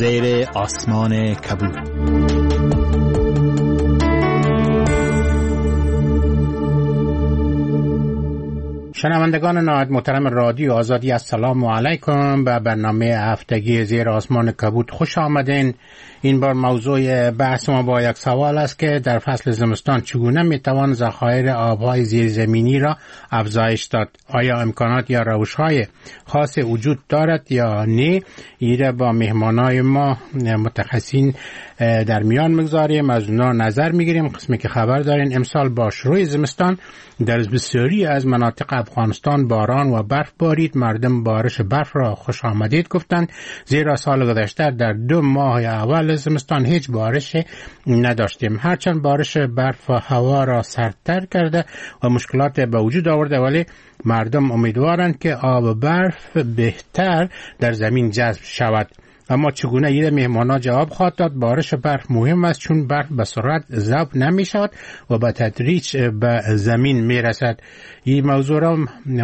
زیر آسمان کبود. شنوندگان نهایت محترم رادیو آزادی، السلام علیکم. به برنامه هفتگی زیر آسمان کبود خوش آمدین. این بار موضوع بحث ما با یک سوال است که در فصل زمستان چگونه میتوان ذخایر آبهای زیرزمینی را افزایش داد؟ آیا امکانات یا روش‌های خاص وجود دارد یا نه؟ ایره با مهمانای ما متخصصین در میان میگذاریم، از اونا نظر میگیریم. قسمی که خبر دارین امسال با شروع زمستان در بسیاری از مناطق افغانستان باران و برف بارید. مردم بارش برف را خوش آمدید گفتند، زیرا سال گذشته در 2 ماه اول زمستان هیچ بارش نداشتیم. هرچند بارش برف و هوا را سردتر کرده و مشکلات به وجود آورده، ولی مردم امیدوارند که آب برف بهتر در زمین جذب شود. اما چگونه؟ ایده مهمانا جواب خواهد داد. بارش برف مهم است چون برف به سرعت ذوب نمی شود و به تدریج به زمین می رسد. این موضوع را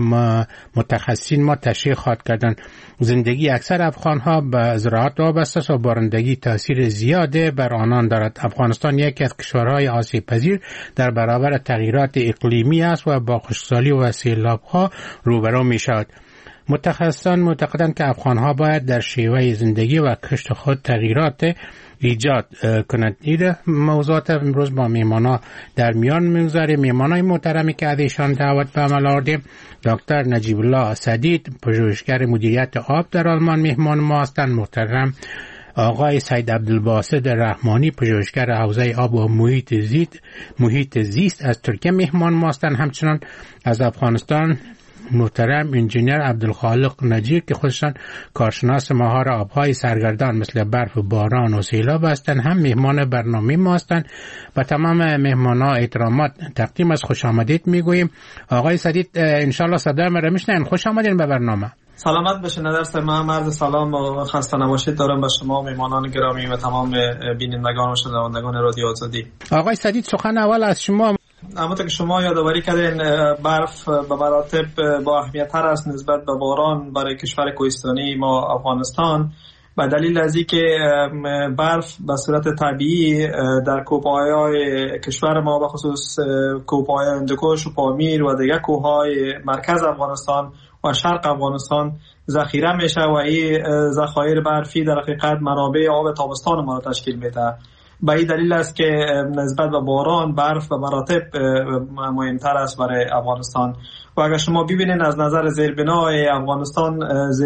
متخصصین ما تشریح خواهد کردن. زندگی اکثر افغان ها به زراعت وابسته است و بارندگی تاثیر زیاده بر آنان دارد. افغانستان یکی از کشورهای آسیب پذیر در برابر تغییرات اقلیمی است و با خشکسالی و سیلاب ها روبرو می شود. متخصصان معتقدند که افغان‌ها باید در شیوه زندگی و کشت خود تغییرات ایجاد کنند. این موضوعات امروز با میهمانا در میان میگذاریم. میهمانای محترمی که از ایشان دعوت به عمل آوردیم: دکتر نجیب الله سدید، پژوهشگر مدیریت آب در آلمان مهمان ما هستند. محترم آقای سید عبدالباسط رحمانی، پژوهشگر حوزه آب و محیط زیست از ترکیه مهمان ما هستند. همچنان از افغانستان محترم انجینیر عبدالخالق نجیر که خودشان کارشناس ماهر آبهای سرگردان مثل برف و باران و سیلاب هستند، هم مهمان برنامه ما هستند. و تمام مهمانا احترامات تقدیم از خوش آمدید میگوییم. آقای سدید انشالله صدای من را میشنین. خوش آمدین به برنامه. سلامت باشین. درست من عرض سلام و خسته نباشید دارم به شما مهمانان گرامی و تمام بینندگان و شنوندگان رادیو آزادی. آقای سدید، سخن اول از شما. همونطور که شما یادآوری کردین، برف به مراتب با اهمیت تر است نسبت به باران برای کشور کوهستانی ما افغانستان، به دلیل از اینکه برف به صورت طبیعی در کوهپایه‌های کشور ما به خصوص کوهپایه هندوکش و پامیر و دیگر کوههای مرکز افغانستان و شرق افغانستان ذخیره میشه و این ذخایر برفی در حقیقت منابع آب تابستان ما را تشکیل میده. به این دلیل است که نسبت به باران برف به مراتب مهمتر است برای افغانستان. و اگر شما ببینید از نظر زیربنای افغانستان،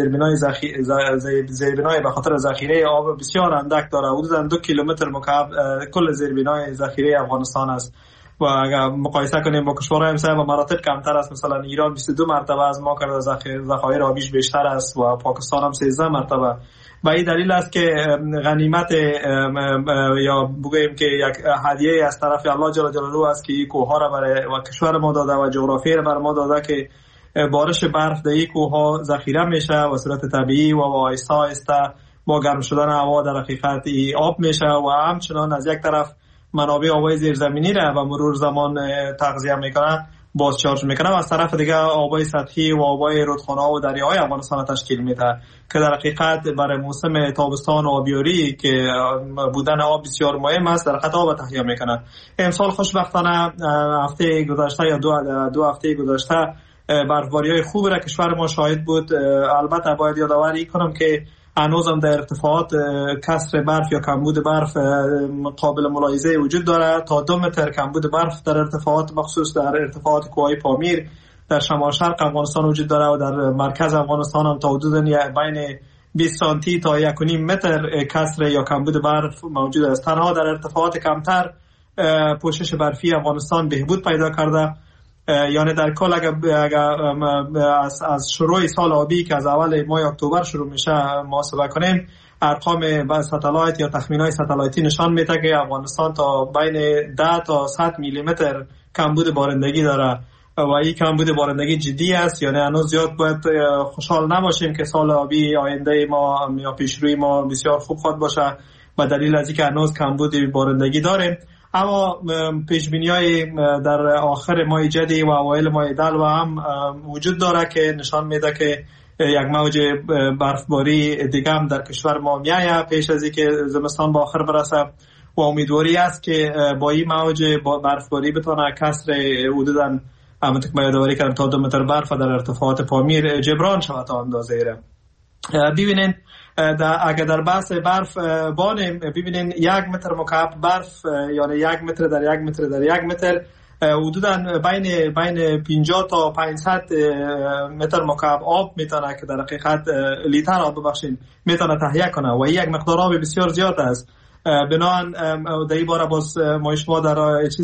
زیربنای به خاطر ذخیره آب بسیار اندک داره. حدود 2 کیلومتر مکعب کل زیربنای ذخیره افغانستان است و اگر مقایسه کنیم با کشورهای همسایه به مراتب کمتر است. مثلا ایران 22 مرتبه از ما کرده ذخایر آبیش بیشتر است و پاکستان هم 13 مرتبه. به این دلیل است که غنیمت یا بگوییم که یک هدیه از طرف الله جل جلاله است که این کوه‌ها را برای کشور ما داده و جغرافی را بر ما داده که بارش برف در این کوه‌ها ذخیره میشه و صورت طبیعی و آهسته آهسته با گرم شدن هوا در حقیقت آب میشه و همچنان از یک طرف منابع آبای زیرزمینی را و مرور زمان تغذیه میکنه، بازچارج میکنه و از طرف دیگه آبای سطحی و آبای رودخانه‌ها و دریاهای افغانستان تشکیل میده که در حقیقت برای موسم تابستان و آبیاری که بودن آب بسیار مهم است در حقیقت آب تهیه میکنه. امسال خوشبختانه هفته گذشته یا دو هفته گذشته برفباری‌های خوب را کشور ما شاهد بود. البته باید یادآوری کنم که هنوز هم در ارتفاعات کسر برف یا کمبود برف قابل ملاحظه وجود داره. تا 2 متر کمبود برف در ارتفاعات مخصوص در ارتفاعات کوههای پامیر در شمال شرق افغانستان وجود داره و در مرکز افغانستان هم تا حدود بین 20 سانتی تا 1.5 متر کسر یا کمبود برف موجود است. تنها در ارتفاعات کمتر پوشش برفی افغانستان بهبود پیدا کرده. یعنی در کل اگر از شروع سال آبی که از اول ماه اکتبر شروع میشه محاسبه کنیم، ارقام با ستالایت یا تخمینای ستالایتی نشان میده که افغانستان تا بین 10 تا 100 میلیمتر کمبود بارندگی داره و این کمبود بارندگی جدی است. یعنی هنوز زیاد باید خوشحال نباشیم که سال آبی آینده ما یا پیشروی ما بسیار خوب خواهد باشه با دلیل از اینکه هنوز کمبود بارندگی داریم. اما پیشبینی‌های در آخر ماه جدی و اوایل ماه دلو هم وجود داره که نشان میده که یک موج برفباری دیگه هم در کشور ما میایه پیش از اینکه زمستان به آخر برسه و امیدواری است که با این موج برفباری بتونه کسر حدوداً همونطور که یادآوری کردم تا 2 متر برف در ارتفاعات پامیر جبران شود تا اندازه را. ببینین اگر در بحث برف بانیم ببینین 1 متر مکعب برف یعنی 1 متر در 1 متر در 1 متر حدوداً بین 50 تا 500 متر مکعب آب میتونه که در حقیقت لیتر آب ببخشین میتونه تهیه کنه و یک مقدار آب بسیار زیاد است. بنابراین در این باره باز ما شما در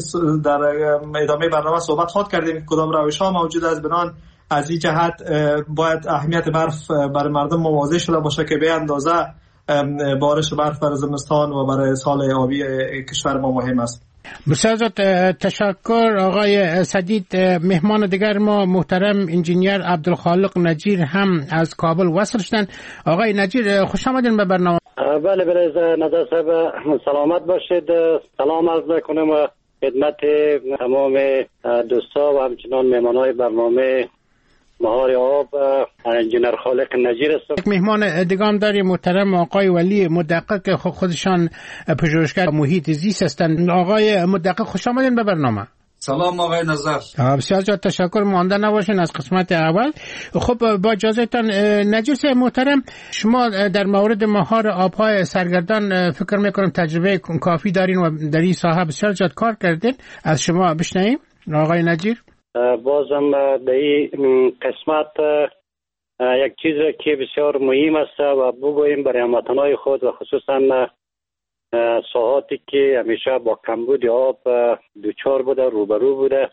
ادامه برنامه صحبت خواهد کردیم کدام روش‌ها موجود است. بنابراین از این جهت باید اهمیت برف برای مردم واضح شده باشه که به اندازه بارش برف برای زمستان و برای سال آبی کشور ما مهم است. بسیار تشکر آقای سدید. مهمان دیگر ما محترم انجینیر عبدالخالق نجیر هم از کابل وصل شدن. آقای نجیر خوش آمدین به برنامه. بله نظر صاحب سلامت باشید. سلام عرض میکنم خدمت تمام دوستا و همچنان مهمانای برنامه مهار آب. انجینیر خالق نجیر هستم. یک مهمان دیگه هم داریم محترم آقای ولی مدقق خودشان پژوهشگر محیط زیست هستند. آقای مدقق خوش آمدین به برنامه. سلام آقای نظر. بسیار تشکر. مانده نباشین از قسمت اول. خب با اجازهتان نجیر محترم شما در مورد مهار آبهای سرگردان فکر میکنم تجربه کافی دارین و در این ساحه بسیار زیاد کار کردین. از شما بشنویم آقای نجیر. بازم در این قسمت یک چیز که بسیار مهم است و بگوییم برای هموطنان خود و خصوصا ساحاتی که همیشه با کمبود آب دوچار بوده روبرو بوده.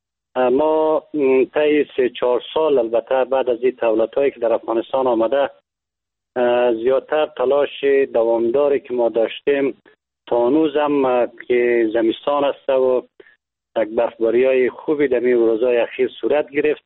ما طی 3-4 سال البته بعد از این تحولات‌هایی که در افغانستان آمده زیادتر تلاش دوامداری که ما داشتیم تا هنوز هم که زمستان است و یک برفباری‌های خوبی در این روزهای اخیر صورت گرفت.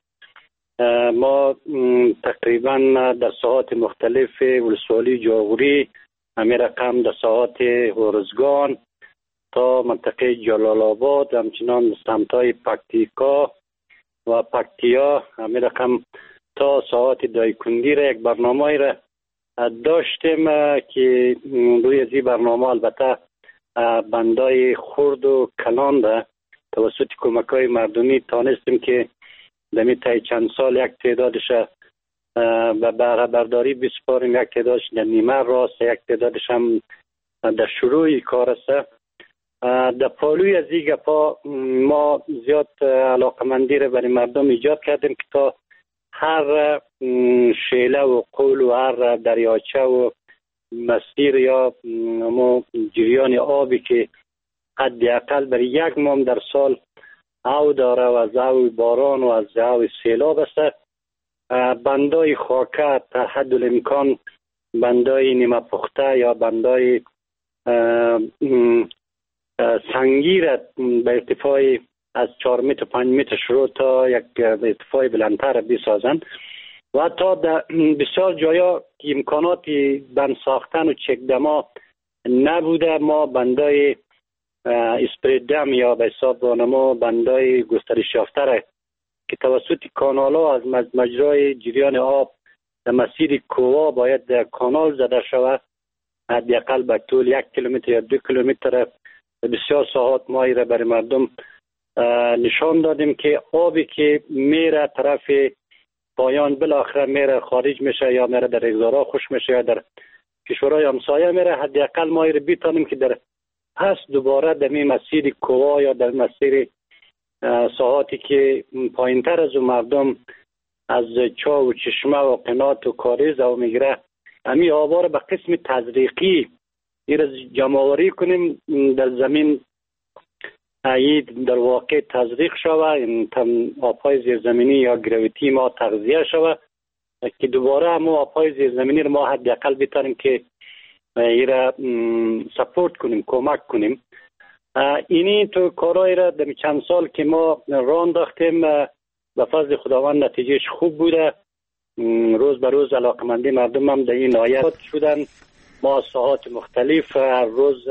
ما تقریبا در ساحات مختلف ولسوالی جاغوری همین رقم در ساحات هرزگان تا منطقه جلال آباد همچنان سمتای پکتیکا و پکتیا همین رقم تا ساحات دایکندی را یک برنامه را داشتیم که روی از این برنامه البته بندای خرد و کلان را توسط کمک‌های مردمی تانستیم که دمی تا چند سال یک تعدادش به بهره برداری بسپاریم، یک تعدادش در نیمه راست، یک تعدادش هم در شروع کار است. در پالوی از این گپا ما زیاد علاقمندی را برای مردم ایجاد کردیم که تا هر شیله و قول و هر دریاچه و مسیر یا جریان آبی که حداقل برای یک ماه در سال او داره و از او باران و از او سیلاب است، بندای خاکه تا حد الامکان بندای نیمه پخته یا بندای سنگی را به ارتفاع از 4 متر 5 متر شروع تا یک ارتفاع بلندتر بسازند و حتی در بسیار جایا امکانات بند ساختن و چکدما نبوده. ما بندای اسپریدم یا به حساب بانما بندای گسترش یافته را که توسط کانال ها از مجرای جریان آب در مسیر کووا باید در کانال زده شود حداقل به طول 1 کیلومتر یا 2 کیلومتر بسیار ساحات ما را برای مردم نشان دادیم که آبی که میره طرف پایان بالاخره میره خارج میشه یا میره در اگزارا خوش میشه یا در کشورهای همسایه میره، حداقل ما را بیتانیم که در پس دوباره در این مسیر کووا یا در مسیر ساحاتی که پایینتر از مردم از چا و چشمه و قنات و کاریز او میگره همین آبا را به قسم تزریقی جمع‌آوری کنیم در زمین در واقع تزریق شوه، این آبهای زیرزمینی یا گراویتی ما تغذیه شوه که دوباره هم آبهای زیرزمینی رو ما حداقل بتونیم که ایره سپورت کنیم، کمک کنیم. اینی تو کارهای را در چند سال که ما راه انداختیم به فضل خداوند نتیجهش خوب بوده. روز به روز علاقمندی مردم هم در این نایه شدن. ما ساحات مختلف هر روز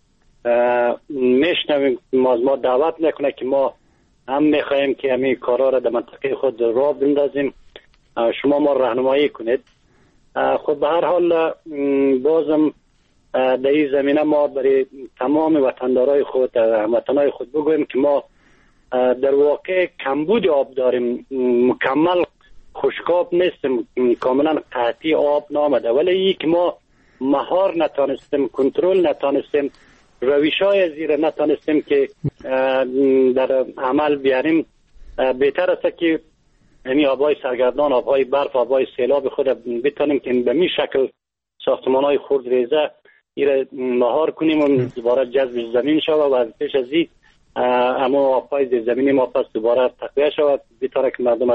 میشنویم از ما دعوت میکنه که ما هم میخواهیم که همین کارا را در منطقه خود راه بندازیم شما ما راهنمایی کنید. خود به هر حال بازم در این زمینه ما برای تمام وطندارای خود، هموطنای خود بگویم که ما در واقع کمبود آب داریم، مکمل خشکاب نیستیم، کاملا قحطی آب نامده، ولی این که ما مهار نتانستیم، کنترل نتانستیم، روشای زیر نتانستیم که در عمل بیاریم. بهتر است که همین آبهای سرگردان، آبهای برف، آبهای سیلاب خود بتانیم که به می شکل ساختمانهای خرد ریزه ایره مهار کنیم و دوباره جذب زمین شود و از پیش از این اما آبهای زمینی ما پس دوباره تقویه شود، بطوره که مردم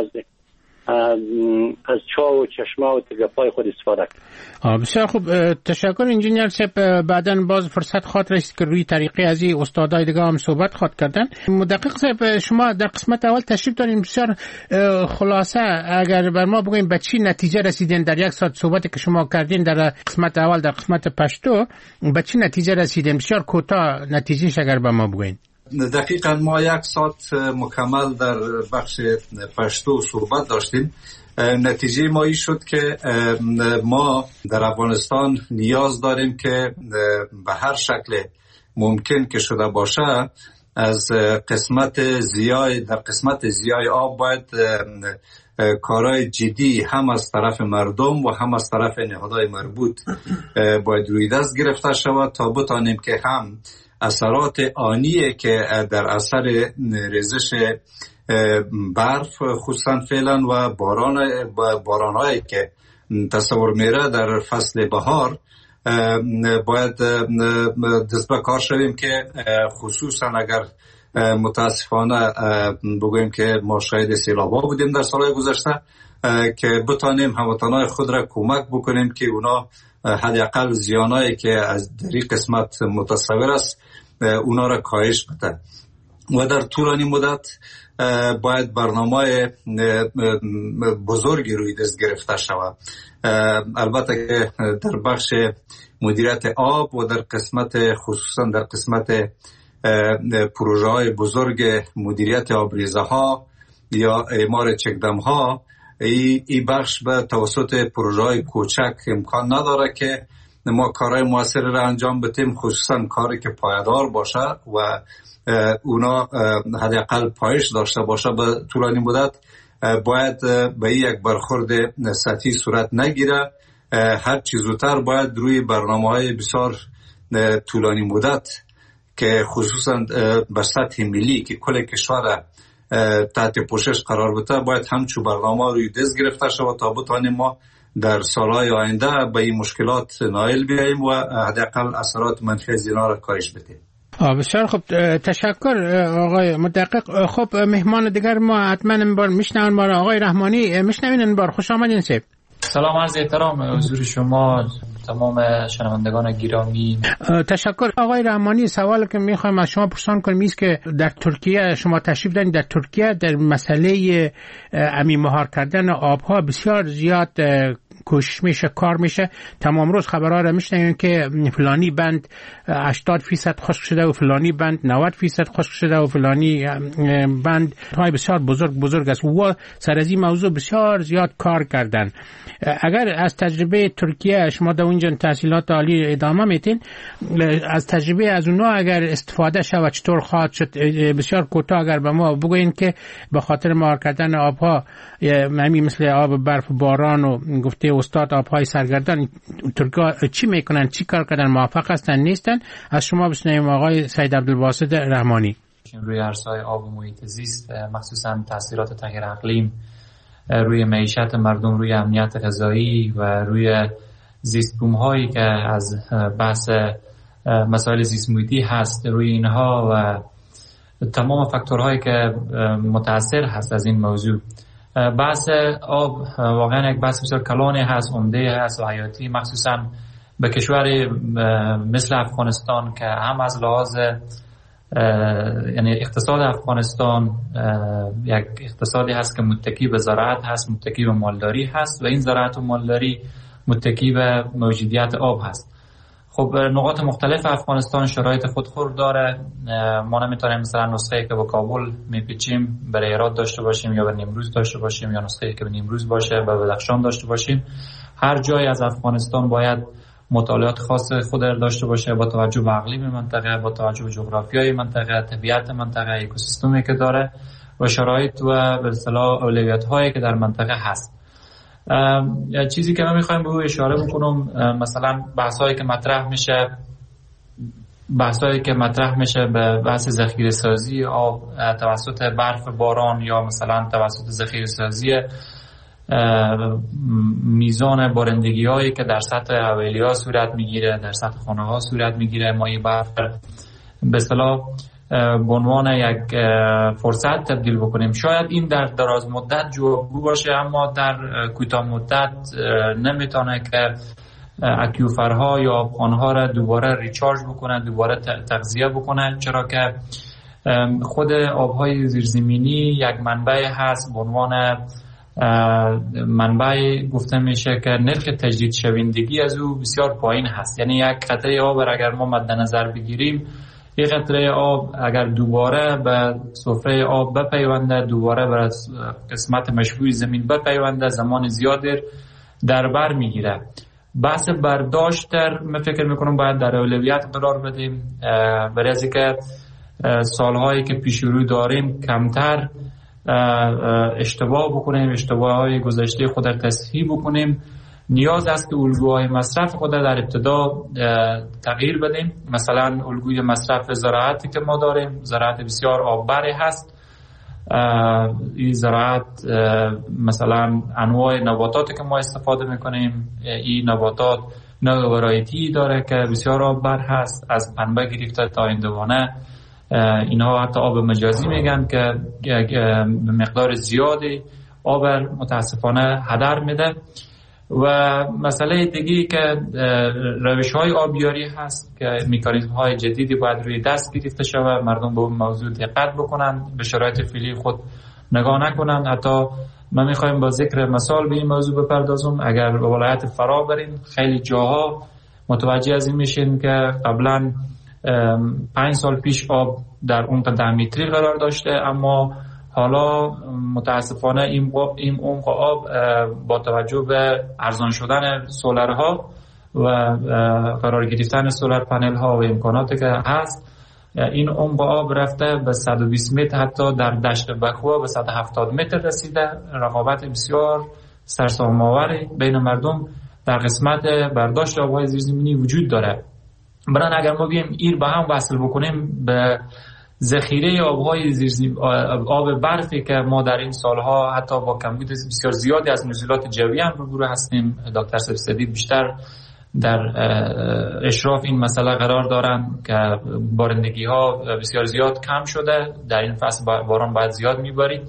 از چاه و چشمه و تلگفای خود استفاده کنند. بسیار خوب، تشکر انجینیر صاحب. بعداً باز فرصت خاطر است که روی طریقه از این استادای دیگه هم صحبت خواهد کردن. مدقق صاحب، شما در قسمت اول تشریف دارین، بسیار خلاصه اگر بر ما بگوین به چی نتیجه رسیدین در یک ساعت صحبتی که شما کردین در قسمت اول، در قسمت پشتو به چی نتیجه رسیدین؟ بسیار کوتاه نتیجهش اگر به ما بگوین. دقیقاً ما 1 ساعت مکمل در بخش پشتو صحبت داشتیم. نتیجه ما این شد که ما در افغانستان نیاز داریم که به هر شکل ممکن که شده باشه از در قسمت زیای آب باید کارهای جدی هم از طرف مردم و هم از طرف نهادهای مربوط باید روی دست گرفته شود تا بتانیم که هم اثرات آنیه که در اثر ریزش برف خصوصا فعلا و بارانهایی که تصور میره در فصل بهار باید دست به کار شویم که خصوصا اگر متاسفانه بگویم که ما شاهد سیلاب‌ها بودیم در سالهای گذشته که بتانیم هموطنان خود را کمک بکنیم که اونا حداقل زیانایی که از در این قسمت متصور است اونا را کاهش بده و در طولانی مدت باید برنامه بزرگی روی دست گرفته شود. البته که در بخش مدیریت آب و در قسمت خصوصا در قسمت پروژه های بزرگ مدیریت آبریزه ها یا اعمار چکدم ها این بخش به توسط پروژه های کوچک امکان نداره که ما کارهای موثر را انجام بدیم، خصوصا کاری که پایدار باشه و اونا حداقل پایش داشته باشه به طولانی مدت. باید به یک برخورد سطحی صورت نگیره، هر چیز زودتر باید روی برنامه‌های بسیار طولانی مدت که خصوصا به سطح ملی که کل کشور تحت پوشش قرار بده باید همچون برنامه روی دست گرفته شود تا بتوانیم ما در سالهای آینده به این مشکلات نائل بیاییم و حداقل اثرات منفی از اینا را کاهش بدیم. بسیار خوب، تشکر آقای مدقق. خب مهمان دیگر ما حتما این بار میشنون ما را. آقای رحمانی میشنوین این بار، خوش آمدین. سلام، عرض احترام حضور شما تمام شنوندگان گرامی. تشکر آقای رحمانی. سوالی که میخوایم از شما پرسان کنیم است که در ترکیه شما تشریف دارید، در ترکیه در مسئله امی مهار کردن آبها بسیار زیاد کوشش میشه، کار میشه. تمام روز خبرها را میشنویم که فلانی بند 80% خشک شده و فلانی بند 90% خشک شده و فلانی بند های بسیار بزرگ است و سر از این موضوع بسیار زیاد کار کردن. اگر از تجربه ترکیه شما در اونجا تحصیلات عالی ادامه میتین، از تجربه از اونها اگر استفاده شود چطور خواهد شد؟ بسیار کوتاه اگر به ما بگوین که به خاطر مهار کردن آبها همین مثل آب برف باران و گفته استاد آبهای سرگردان ترکا چی میکنن، چی کار کردن، موافق هستن نیستن؟ از شما بشنویم آقای سید عبدالباسط رحمانی. روی عرصه‌های آب و محیط زیست مخصوصا تاثیرات تغییر اقلیم روی معیشت مردم، روی امنیت غذایی و روی زیست بوم‌هایی که از بحث مسائل زیست محیطی هست، روی اینها و تمام فاکتورهایی که متأثر هست از این موضوع. بحث آب واقعا یک بحث بسیار کلانی هست، عمده هست و حیاتی، مخصوصا به کشور مثل افغانستان که هم از لحاظ یعنی اقتصاد افغانستان یک اقتصادی هست که متکی به زراعت هست، متکی به مالداری هست و این زراعت و مالداری متکی به موجودیت آب هست خب نقاط مختلف افغانستان شرایط خودخور داره. ما نمیتونیم مثلا نسخه‌ای که با کابل میپیچیم برای هرات داشته باشیم یا به نیمروز داشته باشیم یا نسخه‌ای که به نیمروز باشه به بدخشان داشته باشیم. هر جای از افغانستان باید مطالعات خاص خود داشته باشه با توجه به اقلیم منطقه، با توجه به جغرافیای منطقه، طبیعت منطقه، اکوسیستمی که داره و شرایط و به اصطلاح اولویت‌هایی که در منطقه هست. چیزی که من می‌خوایم به او اشاره بکنم، مثلا بحثایی که مطرح میشه به بحث ذخیره سازی آب توسط برف باران یا مثلا توسط ذخیره سازی میزان بارندگی هایی که در سطح حویلی ها صورت میگیره، در سطح خانه ها صورت میگیره. ما این برف به اصطلاح به عنوان یک فرصت تبدیل بکنیم. شاید این در دراز مدت جوابگو باشه، اما در کوتاه مدت نمیتونه که اکیوفرها یا آبخانها را دوباره ریچارژ بکنه، دوباره تغذیه بکنه، چرا که خود آبهای زیرزمینی یک منبع هست به عنوان منبع گفته میشه که نرخ تجدید شوندگی از او بسیار پایین هست. یعنی یک قطره آب اگر ما مد نظر بگیریم، یک قطره آب اگر دوباره به سفره آب بپیونده، دوباره به قسمت مشبوع زمین بپیونده، زمان زیادی در بر میگیره. بحث برداشت من فکر میکنم باید در اولویت قرار بدیم، برای از اینکه سالهایی که پیش رو داریم کمتر اشتباه بکنیم، اشتباههای گذشته خود را تصحیح بکنیم. نیاز است که الگوهای مصرف خود در ابتدا تغییر بدیم. مثلا الگوی مصرف زراعتی که ما داریم زراعت بسیار آببری هست. این زراعت مثلا انواع نباتاتی که ما استفاده میکنیم، این نباتات نوع ورایتی داره که بسیار آببر هست، از پنبه گرفته تا هندوانه. اینها حتی آب مجازی میگن که مقدار زیادی آب متاسفانه هدر میده. و مسئله دیگه که روش‌های آبیاری هست که مکانیزم‌های جدیدی باید روی دست گرفته شود. مردم به اون موضوع دقت بکنن، به شرایط فعلی خود نگاه نکنن. حتی من می‌خوایم با ذکر مثال به این موضوع بپردازم. اگر به ولایت فرا برین، خیلی جاها متوجه از این میشین که قبلا 5 سال پیش آب در اون 10 متری قرار داشته، اما حالا متاسفانه این عمق آب با توجه به ارزان شدن سولرها و قرار گرفتن سولر پنل ها و امکاناتی که هست، این عمق آب رفته به 120 متر، حتی در دشت بخوا به 170 متر رسیده. رقابت بسیار سرسام‌آوری بین مردم در قسمت برداشت آب‌های زیرزمینی وجود داره. برای اگر ما بیایم این با هم وصل بکنیم به ذخیره آب‌های آب برفی که ما در این سالها حتی با کمبود بسیار زیادی از نزولات جوی هم روبرو هستیم. دکتر سفسدی بیشتر در اشراف این مسئله قرار دارن که بارندگی ها بسیار زیاد کم شده. در این فصل باران باید زیاد میبارید.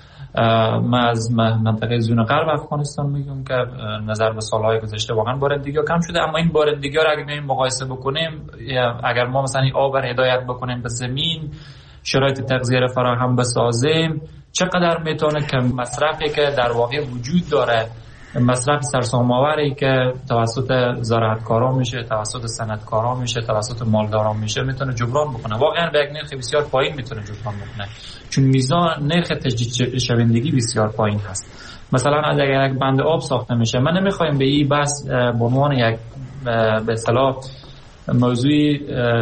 من از منطقه زون غرب افغانستان میگم که نظر به سالهای گذشته واقعا بارندگی ها کم شده، اما این بارندگی ها را اگر مقایسه بکنیم، اگر ما مثلا آب را هدایت بکنیم به زمین، شرایط تغذیه را فراهم بسازیم، چقدر میتونه که مصرفی که در واقع وجود داره، مصرف سرسام‌آوری که توسط زراعتکاران میشه، توسط صنعتکاران میشه، توسط مالداران میشه، میتونه جبران بکنه. واقعا به یک نرخ بسیار پایین میتونه جبران بکنه، چون میزان نرخ تجدید شوندگی بسیار پایین هست. مثلا اگر یک بند آب ساخته میشه، من نمیخوایم به این بحث به عنوان یک به اصطلاح موضوعی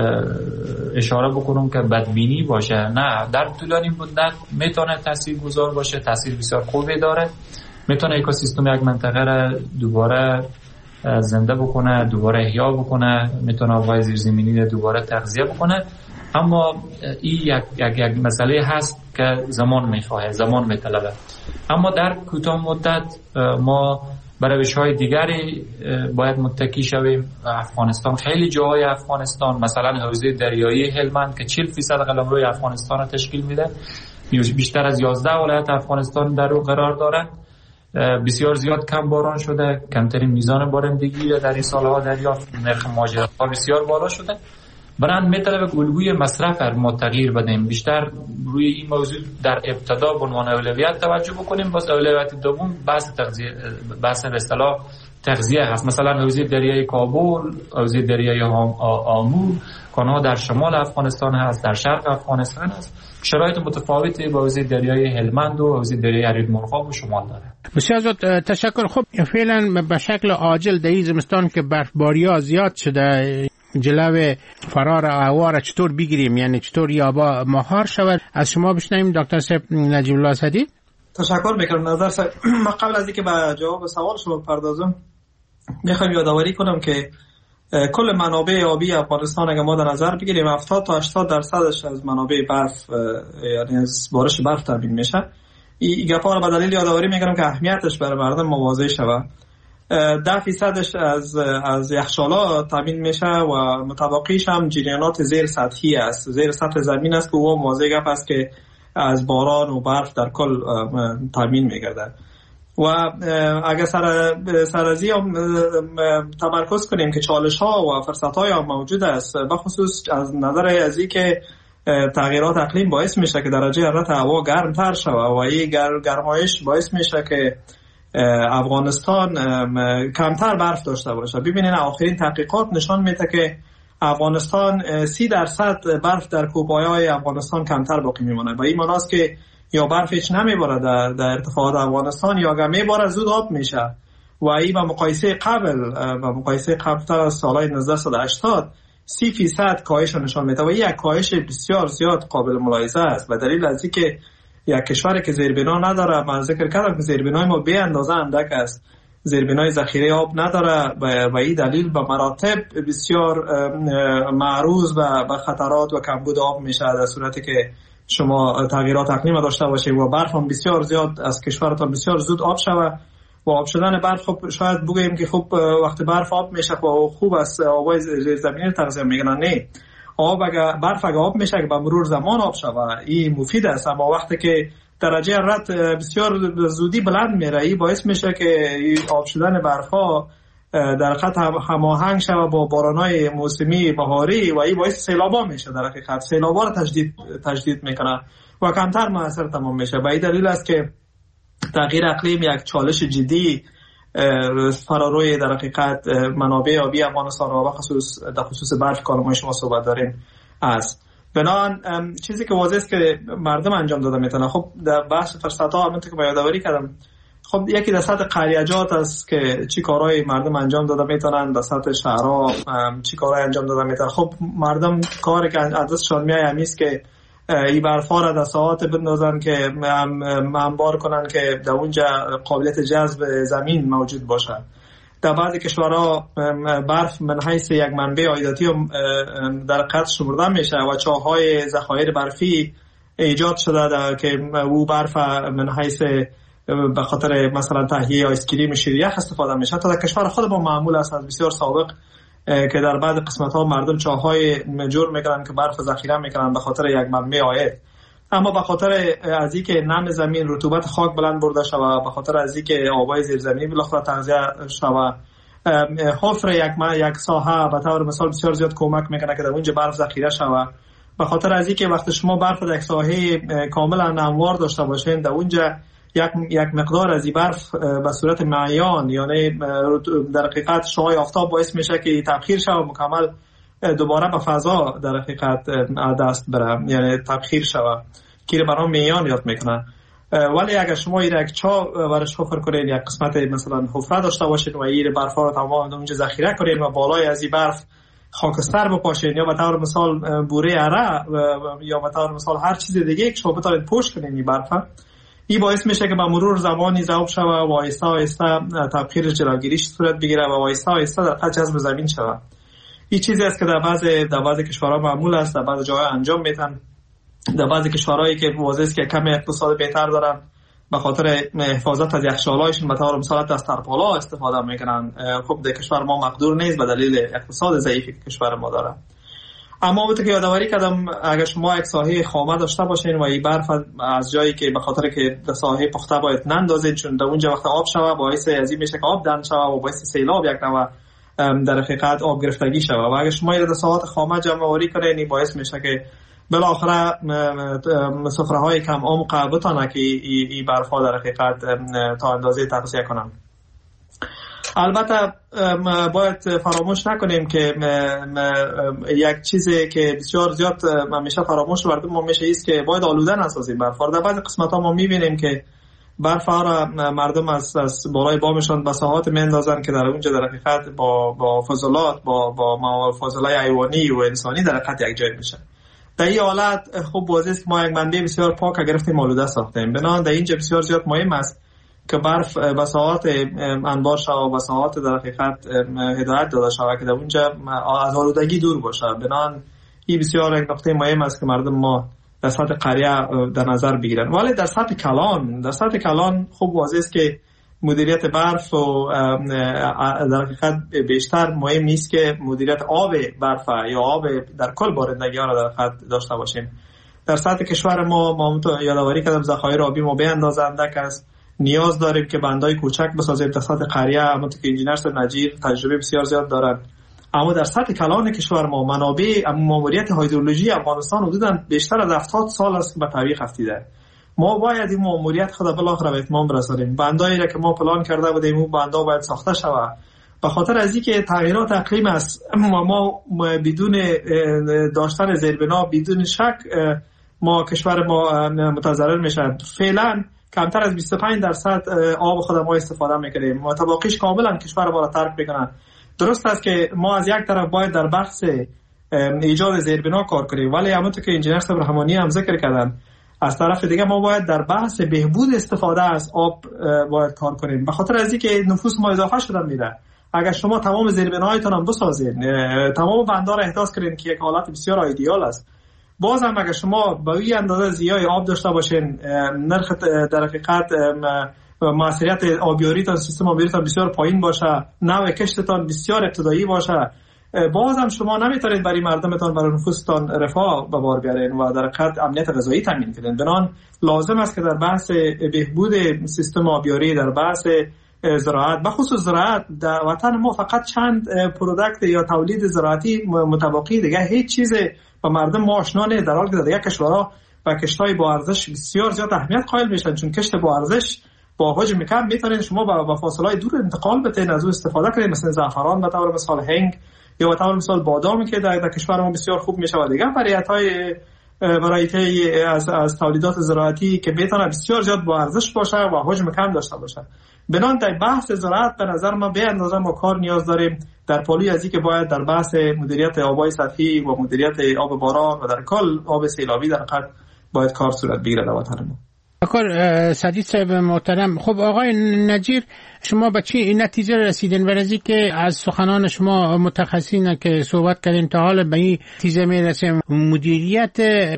اشاره بکنم که بدبینی باشه. نه، در طولانی مدت میتونه تاثیرگذار باشه، تاثیر بسیار خوبی داره، میتونه اکوسیستم یک منطقه را دوباره زنده بکنه، دوباره احیا بکنه، میتونه آب‌های زیرزمینی را دوباره تغذیه بکنه. اما این یک مسئله هست که زمان میخواه، زمان میطلبه. اما در کوتاه مدت ما به روش‌های دیگری باید متکی شویم. افغانستان، خیلی جاهای افغانستان، مثلا حوزه دریایی هلمند که 40% قلمروی افغانستان را تشکیل میده، بیشتر از 11 ولایت افغانستان در اون قرار دارند. بسیار زیاد کم باران شده، کمترین میزان بارندگی در این سالها دریافت، نرخ مهاجرت ها بسیار بالا شده. برند میطلبه الگوی مصرف ما تغییر بدیم. بیشتر روی این موضوع در ابتدا به عنوان اولویت توجه بکنیم. باز اولویت دوم بحث تغذیه، بحث به اصطلاح تغذیه هست. مثلا حوزه دریای کابل، حوزه دریای آمو، کانال در شمال افغانستان هست، در شرق افغانستان هست. شرایط متفاوتی با حوزه دریای هلمند و حوزه دریای اریدمرغاب و شمال داره. بسیار زود تشکر. خب فعلا به شکل عاجل در این زمستان که برفباری‌ها زیاد شده، جلو فرار اهوار چطور بگیریم؟ یعنی چطور یابا مهار شود؟ از شما بشنویم دکتر صاحب نجیب الله اسدی. تشکر میکنم. نظر ما قبل از اینکه به جواب سوال شما بپردازم میخوام یادآوری کنم که کل منابع آبی افغانستان اگر ما در نظر بگیریم 70 تا 80% از منابع برف، یعنی از بارش برف تامین میشه. این گپا رو به دلیل یادآوری میکنم که اهمیتش برای مردم واضح شود. 10% از یخچالا تامین میشه و متبقیش هم جریانات زیر سطحی است، زیر سطح زمین است که او واضح گپ است که از باران و برف در کل تامین میگرده. و اگر سر از این تمرکز کنیم که چالش ها و فرصت های هم موجود است، بخصوص از نظر از این که تغییرات اقلیم باعث میشه که درجه حرارت هوا گرم تر شود و این گرمایش باعث میشه که افغانستان کمتر برف داشته باشه. ببینین آخرین تحقیقات نشان میده که افغانستان 30% برف در کوهپایه‌های افغانستان کمتر باقی میمونه و این معنی است که یا برف هیچ نمیباره در ارتفاعات افغانستان یا اگر میباره زود آب میشه و این با مقایسه قبل از سالهای 1980 30% کاهش نشان میده و یک کاهش بسیار زیاد قابل ملاحظه است. و دلیل از این که یک کشوری که زیربنا نداره، من ذکر کردم که زیربنای ما به اندازه اندک است، زیربنای ذخیره آب نداره و این دلیل به مراتب بسیار معرض به خطرات و کمبود آب میشه در صورتی که شما تغییرات اقلیم داشته باشید و برف هم بسیار زیاد از کشورتان بسیار زود آب شوه و آب شدن برف خب شاید بگوییم که خب وقتی برف آب میشه و خوب است آبای زیرزمینی تغذیه میکنن. نه، برف اگه آب میشه که به مرور زمان آب شوه این مفید است، اما وقتی که درجه حرارت بسیار زودی بلند میره این باعث میشه که آب شدن برف ها در خط هماهنگ شوه با بارانهای موسمی بهاری و این باعث سیلابا میشه. در حقیقت سیلابا رو تجدید میکنه و کمتر مؤثر تمام میشه. به این دلیل است که تغییر اقلیم یک چالش جدی فراروی در حقیقت منابع آبی افغانستان و در خصوص برف که ما شما صحبت داریم است. بنابراین چیزی که واضح است که مردم انجام داده میتونه. خب در بحث فرصت ها همونطور که من یادآوری کردم، خب یکی در سطح قریجات است که چی کارهای مردم انجام داده میتونن، در سطح شهرها چی کارهای انجام داده میتونن. خب مردم کاری که از دستشان میاد همین است که این برفا را در ساعات بندازن که انبار کنن که در اونجا قابلیت جذب زمین موجود باشه. در بعضی کشورها برف من حیث یک منبع عایداتی در قطع شمرده میشه و چاه‌های ذخایر برفی ایجاد شده که او برف من حیث به خاطر مثلا تهیه آیس کریم شیریخ استفاده میشه. تا در کشور خود ما معمول است از بسیار سابق که در بعض قسمت ها مردم چاهای جور میکنن که برف ذخیره میکنن به خاطر یک منبع عاید، اما به خاطر از اینکه نم زمین رطوبت خاک بلند برده شود، به خاطر از اینکه آبای زیرزمینی بالاخره تغذیه شود، حفر یک ساحه به طور مثال بسیار زیاد کمک میکنه که در اونجا برف ذخیره شود. به خاطر از اینکه وقتی شما برف در یک ساحه کاملا هموار داشته باشین، در اونجا یک مقدار از این برف به صورت معیان، یعنی در حقیقت شعاع آفتاب باعث میشه که تبخیر شه و مکمل دوباره به فضا در حقیقت دست بره، یعنی تبخیر شه که برای میان یاد میکنه. ولی اگر شما یک چاه ورش حفر کنید، یک قسمت مثلا حفره داشته باشید و این برف ها رو تمام اونجا ذخیره کنید و بالای از این برف خاکستر بپاشید یا به طور مثال بوره اره یا به طور مثال هر چیز دیگه که شما بتونید پوش کنید این برف، این باعث میشه که به مرور زمانی ذوب شوه و آهسته آهسته تبخیر جلوگیریش صورت بگیره و آهسته آهسته در خط جذب زمین شوه. این چیزی است که در بعضی کشورها معمول است، در بعضی جاها انجام میدن. در بعضی کشورهایی که واضح است که کمی اقتصاد بهتر دارن به خاطر حفاظت از یخچالایشون به طور مثال از ترپالا استفاده میکنن. خب در کشور ما مقدور نیست به دلیل اقتصاد ضعیفی که کشور ما داره. اما وقتی که یادآوری کردم اگر شما یک ساحه خامه داشته باشین و این برف از جایی که به خاطر که در ساحه پخته باید نندازید، چون در اونجا وقت آب شوه باعث از این میشه که آب دم شوه و باعث سیلاب یک نوع در حقیقت آب گرفتگی شود و اگر شما در ساعات خامه جمع آوری کنید این باعث میشه که بالاخره سفره‌های کم عمق بتونه که این برف‌ها در حقیقت تا اندازه تغذیه کنند. البته باید فراموش نکنیم که یک چیزی که بسیار زیاد همیشه فراموش مردم ما میشه است که باید آلوده نسازیم برف را. در بعضی قسمت‌ها ما می‌بینیم که برف را مردم از بالای بامشان به ساحات میندازن که در اونجا در حقیقت با فضلات با فضلات حیوانی و انسانی در حقیقت یک جای میشه. در این حالت خوب واضحه است که ما یک منبع بسیار پاک گرفتیم آلوده ساختیم. بنابراین در اینجا بسیار زیاد مهم است که برف به ساحات انبار شود و به ساحات در حقیقت هدایت داده شود که در اونجا از آلودگی دور باشه. بنابراین این بسیار یک نقطه مهم است که مردم ما در سطح قریه در نظر بگیرن. ولی در سطح کلان خوب واضح است که مدیریت برف و در حقیقت بیشتر مهم نیست که مدیریت آب برف یا آب در کل بارندگی ها را در حقیقت داشته باشیم. در سطح کشور ما یادآوری کردم ذخایر آبی ما بی‌اندازه اندک است. نیاز داریم که بندای کوچک بسازیم در سطح قریه، همونطور که انجینر نجیر تجربه بسیار زیاد دارن. اما در سطح کلان کشور ما منابع ماموریت هیدرولوژی افغانستان حدوداً بیشتر از 70 سال است که به تعویق افتیده. ما باید این ماموریت خود بالاخره به اتمام برسانیم. بندایی را که ما پلان کرده بودیم اون بندا باید ساخته شود. به خاطر از اینکه تغییرات اقلیم است ما بدون داشتن زیربنا بدون شک ما کشور ما متضرر میشه. فعلا کمتر از 25% آب خود ما استفاده میکنیم. متباقیش کاملا کشور ما را ترک میکنن. درست است که ما از یک طرف باید در بحث ایجاد زیربنا کار کنیم، ولی همونطور که انجینر صاحب رحمانی هم ذکر کردن از طرف دیگه ما باید در بحث بهبود استفاده از آب باید کار کنیم. به خاطر از اینکه نفوس ما اضافه شده میره. اگر شما تمام زیربناهایتون هم بسازین، تمام بندار را احداث کنین که یک حالت بسیار ایدئال است، باز هم اگر شما با این اندازه زیای آب داشته باشین، نرخ در حقیقت موثریت آبیاریتان، سیستم آبیاریتان بسیار پایین باشه، نوع کشتتان بسیار ابتدایی باشه، باز هم شما نمیتونید برای مردمتان، برای نفوستان رفاه به بار بیارین و در حقیقت امنیت غذایی تامین کنین. بنابراین لازم است که در بحث بهبود سیستم آبیاری، در بحث زراعت، بخصوص زراعت در وطن ما فقط چند پروداکت یا تولید زراعتی متباقی، دیگه هیچ چیز به مردم ما آشنا نیست، در حالی که در دیگه کشورها و کشت‌های با ارزش بسیار زیاد اهمیت قائل میشن، چون کشت با ارزش با حجم کم میتونین شما با فاصله دور انتقال بدین، از اون استفاده کنید، مثلا زعفران به طور مثال، هنگ یا به طور مثال بادامی که در کشور ما بسیار خوب میشه و دیگه ورایتی از تولیدات زراعتی که میتونه بسیار زیاد با ارزش باشه و حجم کم داشته باشه. بنان در بحث زراعت به نظر ما به اندازه ما کار نیاز داریم در پالی از این که باید در بحث مدیریت آبای سطحی و مدیریت آب باران و در کل آب سیلابی در حقیقت باید کار صورت بگیره در وطن ما. سدید صاحب محترم، خب آقای نجیر، شما به چی این نتیجه رسیدین ورزی که از سخنان شما متخصصین که صحبت کردین تا حال به این نتیجه میرسیم مدیریت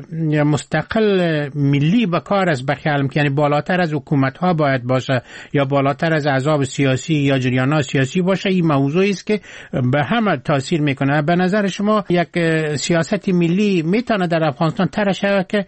مستقل ملی به کار است بخیالم، یعنی بالاتر از حکومت ها باید باشه یا بالاتر از احزاب سیاسی یا جریانات سیاسی باشه؟ این موضوعی است که به همه تاثیر میکنه. به نظر شما یک سیاست ملی میتونه در افغانستان طرح شود که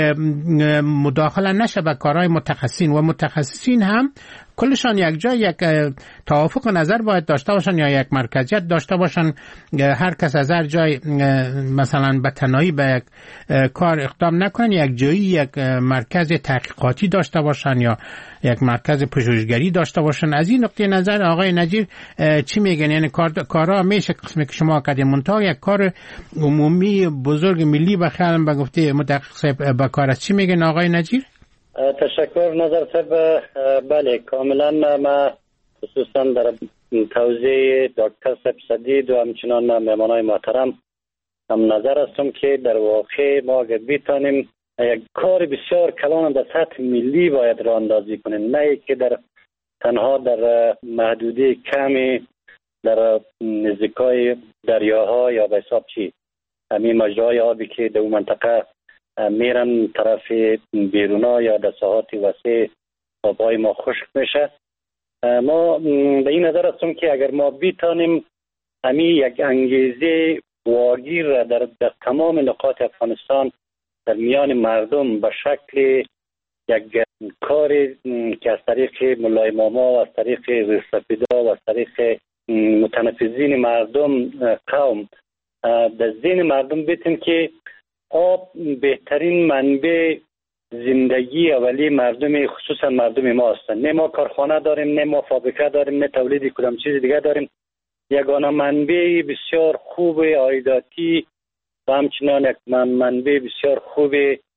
مداخله نشه به کارهای متخصصین و متخصصین هم کلشان یک جای یک توافق نظر باید داشته باشن یا یک مرکزیت داشته باشن، هر کس از هر جای مثلا به تنهایی به یک کار اقدام نکنن، یک جایی یک مرکز تحقیقاتی داشته باشن یا یک مرکز پژوهشگری داشته باشن. از این نقطه نظر آقای نجیر چی میگن؟ یعنی کارا میشه قسمی که شما کردین منتها یک کار عمومی بزرگ ملی بخیالم به گفته مدقق صاحب به کار است. چی میگن آقای نجیر؟ تشکر نظر صاحب. بله کاملا ما خصوصا در توضیح دکتر صاحب سدید و همچنان مهمانای محترم هم نظر هستم که در واقع ما اگر بتانیم یک کار بسیار کلان در سطح ملی باید راه اندازی کنیم، نه که در تنها در محدوده کمی در نزدیکای دریاها یا به حساب چی همین مجراهای آبی که در اون منطقه میرن طرف بیرونا یا در ساحات وسیع آبهای ما خشک میشه. ما به این نظر هستم که اگر ما بیتانیم همین یک انگیزه واگیر در تمام نقاط افغانستان در میان مردم به شکل یک کاری که از طریق ملای ماما و از طریق رسپیدا و از طریق متنفذین مردم قوم در ذهن مردم بیتیم که آب بهترین منبع زندگی اولی مردم، خصوصا مردم ما هستند. نه ما کارخانه داریم، نه ما فابریکه داریم، نه تولید کدام چیز دیگه داریم. یگانه منبع بسیار خوب عایداتی و همچنان یک منبع بسیار خوب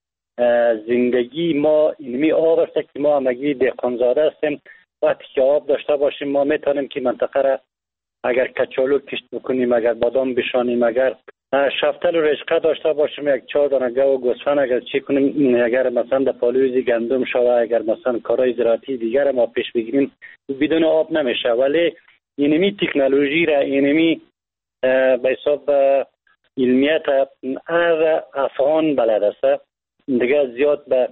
زندگی ما اینمی آب است که ما همگی دهقانزاده هستیم. وقتی که آب داشته باشیم ما میتونیم که منطقه را اگر کچالو کشت بکنیم، اگر بادام بشانیم، اگر شفتل و رشقه داشته باشیم، یک 4 دانه گاو و گوسفند اگر چی کنیم، اگر مثلا در پالویزی گندم شوه، اگر مثلا کارهای زراعتی دیگر ما پیش بگیریم، بدون آب نمیشه. ولی اینمی تکنولوژی را، اینمی به حساب علمیت هر افغان بلد است. دیگه زیاد به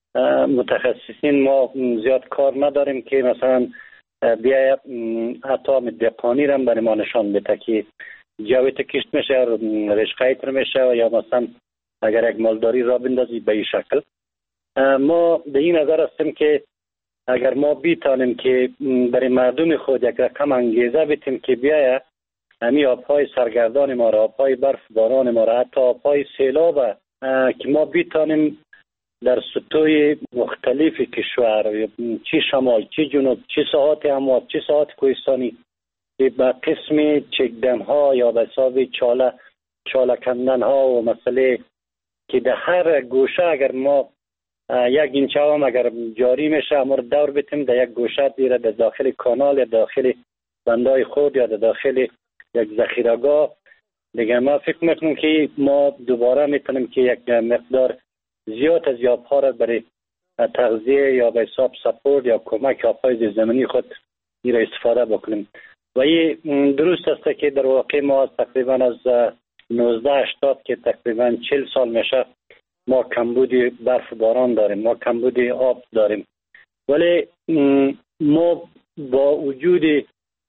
متخصصین ما زیاد کار نداریم که مثلا بیاید اطام دقانی را برای ما نشان بده که جاویت کشت میشه، رشقایت رو میشه، یا مثلا اگر یک مالداری را بندازی به این شکل. ما به این نظر هستیم که اگر ما بیتانیم که برای مردم خود یک رقم انگیزه بیتیم که بیاید همین آبهای سرگردان ما را، آبهای برف باران ما را، حتی آبهای سیلاب که ما بیتانیم در سطوح مختلف کشور، چی شمال، چی جنوب، چی ساحات اموات، چی ساحات کوهستانی، که به قسم چکدم ها یا به حساب چاله کندن ها و مسئله که در هر گوشه اگر ما یک اینچه هم اگر جاری میشه اما دور بیتیم در یک گوشه دیره در داخل کانال یا داخل بندای خود یا در داخل یک ذخیره‌گاه دیگه، ما فکر میکنم که ما دوباره میتونیم که یک مقدار زیاد از آبها را برای تغذیه یا به حساب سپورت یا کمک آبهای زمینی خود این را استفاده بکنیم. و این درست است که در واقع ما تقریبا از 1980 که تقریبا 40 سال میشه ما کمبود برف باران داریم، ما کمبود آب داریم. ولی ما با وجود